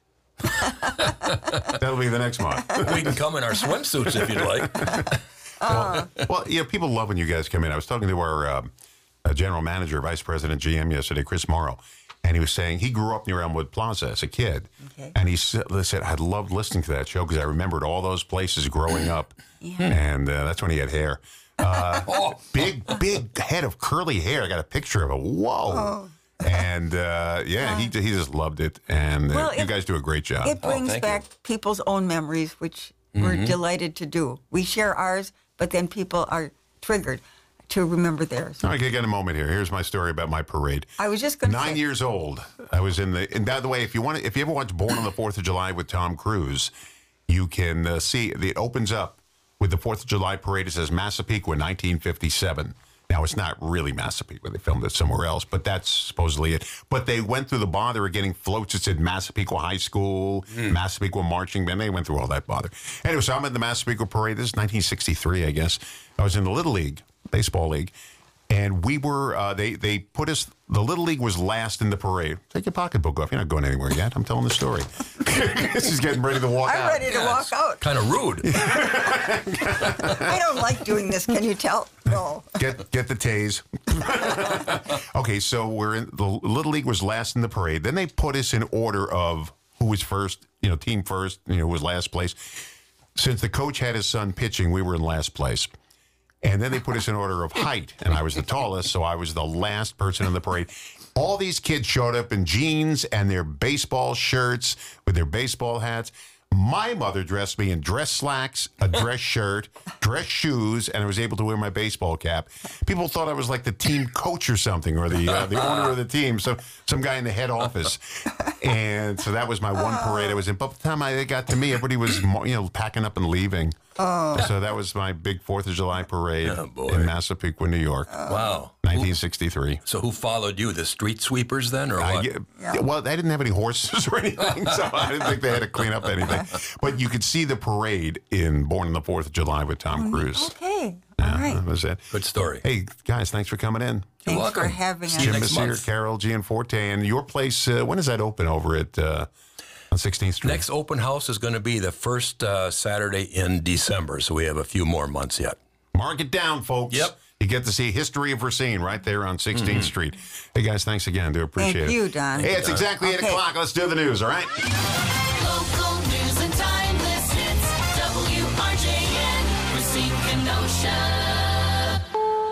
That'll be the next month. We can come in our swimsuits if you'd like. Well, people love when you guys come in. I was talking to our general manager, vice president, GM yesterday, Chris Morrow, and he was saying he grew up near Elmwood Plaza as a kid. And he said, I loved listening to that show because I remembered all those places growing up. And that's when he had hair. Big head of curly hair. I got a picture of it. Whoa. And he just loved it. And you guys do a great job. It brings back people's own memories, which we're delighted to do. We share ours, but then people are triggered to remember theirs. All right, I got a moment here. Here's my story about my parade. I was just going to 9 years old. I was in the. And by the way, if you ever watch Born on the 4th of July with Tom Cruise, you can see it opens up with the 4th of July parade. It says Massapequa, 1957. Now, it's not really Massapequa. They filmed it somewhere else, but that's supposedly it. But they went through the bother of getting floats that said Massapequa High School, Massapequa Marching Band. They went through all that bother. Anyway, so I'm at the Massapequa parade. This is 1963, I guess. I was in the Little League, baseball league, and we were, they put us, the Little League was last in the parade. Take your pocketbook off. You're not going anywhere yet. I'm telling the story. This is getting ready to walk out. I'm ready to walk out. Kind of rude. I don't like doing this. Can you tell? No. Get the tase. Okay, so we're in the Little League was last in the parade. Then they put us in order of who was first, team first, who was last place. Since the coach had his son pitching, we were in last place. And then they put us in order of height, and I was the tallest, so I was the last person in the parade. All these kids showed up in jeans and their baseball shirts with their baseball hats. My mother dressed me in dress slacks, a dress shirt, dress shoes, and I was able to wear my baseball cap. People thought I was like the team coach or something, or the owner of the team, so some guy in the head office. And so that was my one parade I was in. But by the time it got to me, everybody was packing up and leaving. So that was my big 4th of July parade in Massapequa, New York. Wow. 1963. So who followed you? The street sweepers then, or what? Well, they didn't have any horses or anything, so I didn't think they had to clean up anything. But you could see the parade in Born on the 4th of July with Tom Cruise. Okay. Yeah, All right. that was it. Good story. Hey, guys, thanks for coming in. Thanks for having us. Jim Messere, Carol Gianforte, and your place, when does that open over at on 16th Street? Next open house is going to be the first Saturday in December, so we have a few more months yet. Mark it down, folks. Yep. You get to see History of Racine right there on 16th Street. Hey, guys, thanks again. Do appreciate it. Thank you, Don. Hey, it's exactly 8 o'clock. Let's do the news, all right? Local news and timeless hits. WRJN, Racine, Kenosha.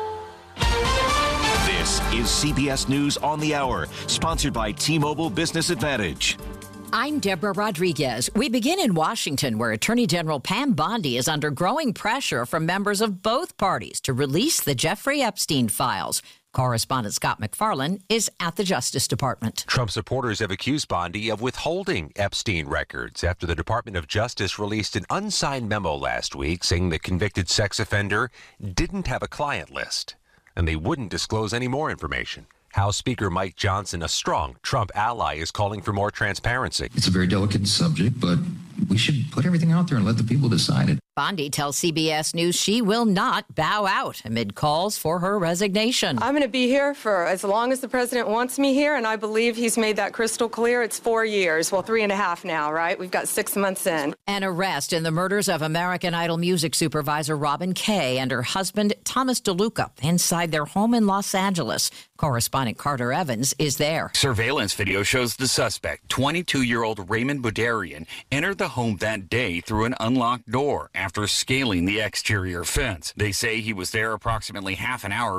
This is CBS News on the Hour, sponsored by T-Mobile Business Advantage. I'm Deborah Rodriguez. We begin in Washington, where Attorney General Pam Bondi is under growing pressure from members of both parties to release the Jeffrey Epstein files. Correspondent Scott McFarlane is at the Justice Department. Trump supporters have accused Bondi of withholding Epstein records after the Department of Justice released an unsigned memo last week saying the convicted sex offender didn't have a client list, and they wouldn't disclose any more information. House Speaker Mike Johnson, a strong Trump ally, is calling for more transparency. It's a very delicate subject, but we should put everything out there and let the people decide it. Bondi tells CBS News she will not bow out amid calls for her resignation. I'm going to be here for as long as the president wants me here, and I believe he's made that crystal clear. It's 4 years. Well, 3.5 now, right? We've got 6 months in. An arrest in the murders of American Idol music supervisor Robin Kay and her husband Thomas DeLuca inside their home in Los Angeles. Correspondent Carter Evans is there. Surveillance video shows the suspect, 22-year-old Raymond Budarian, entered the home that day through an unlocked door after scaling the exterior fence. They say he was there approximately half an hour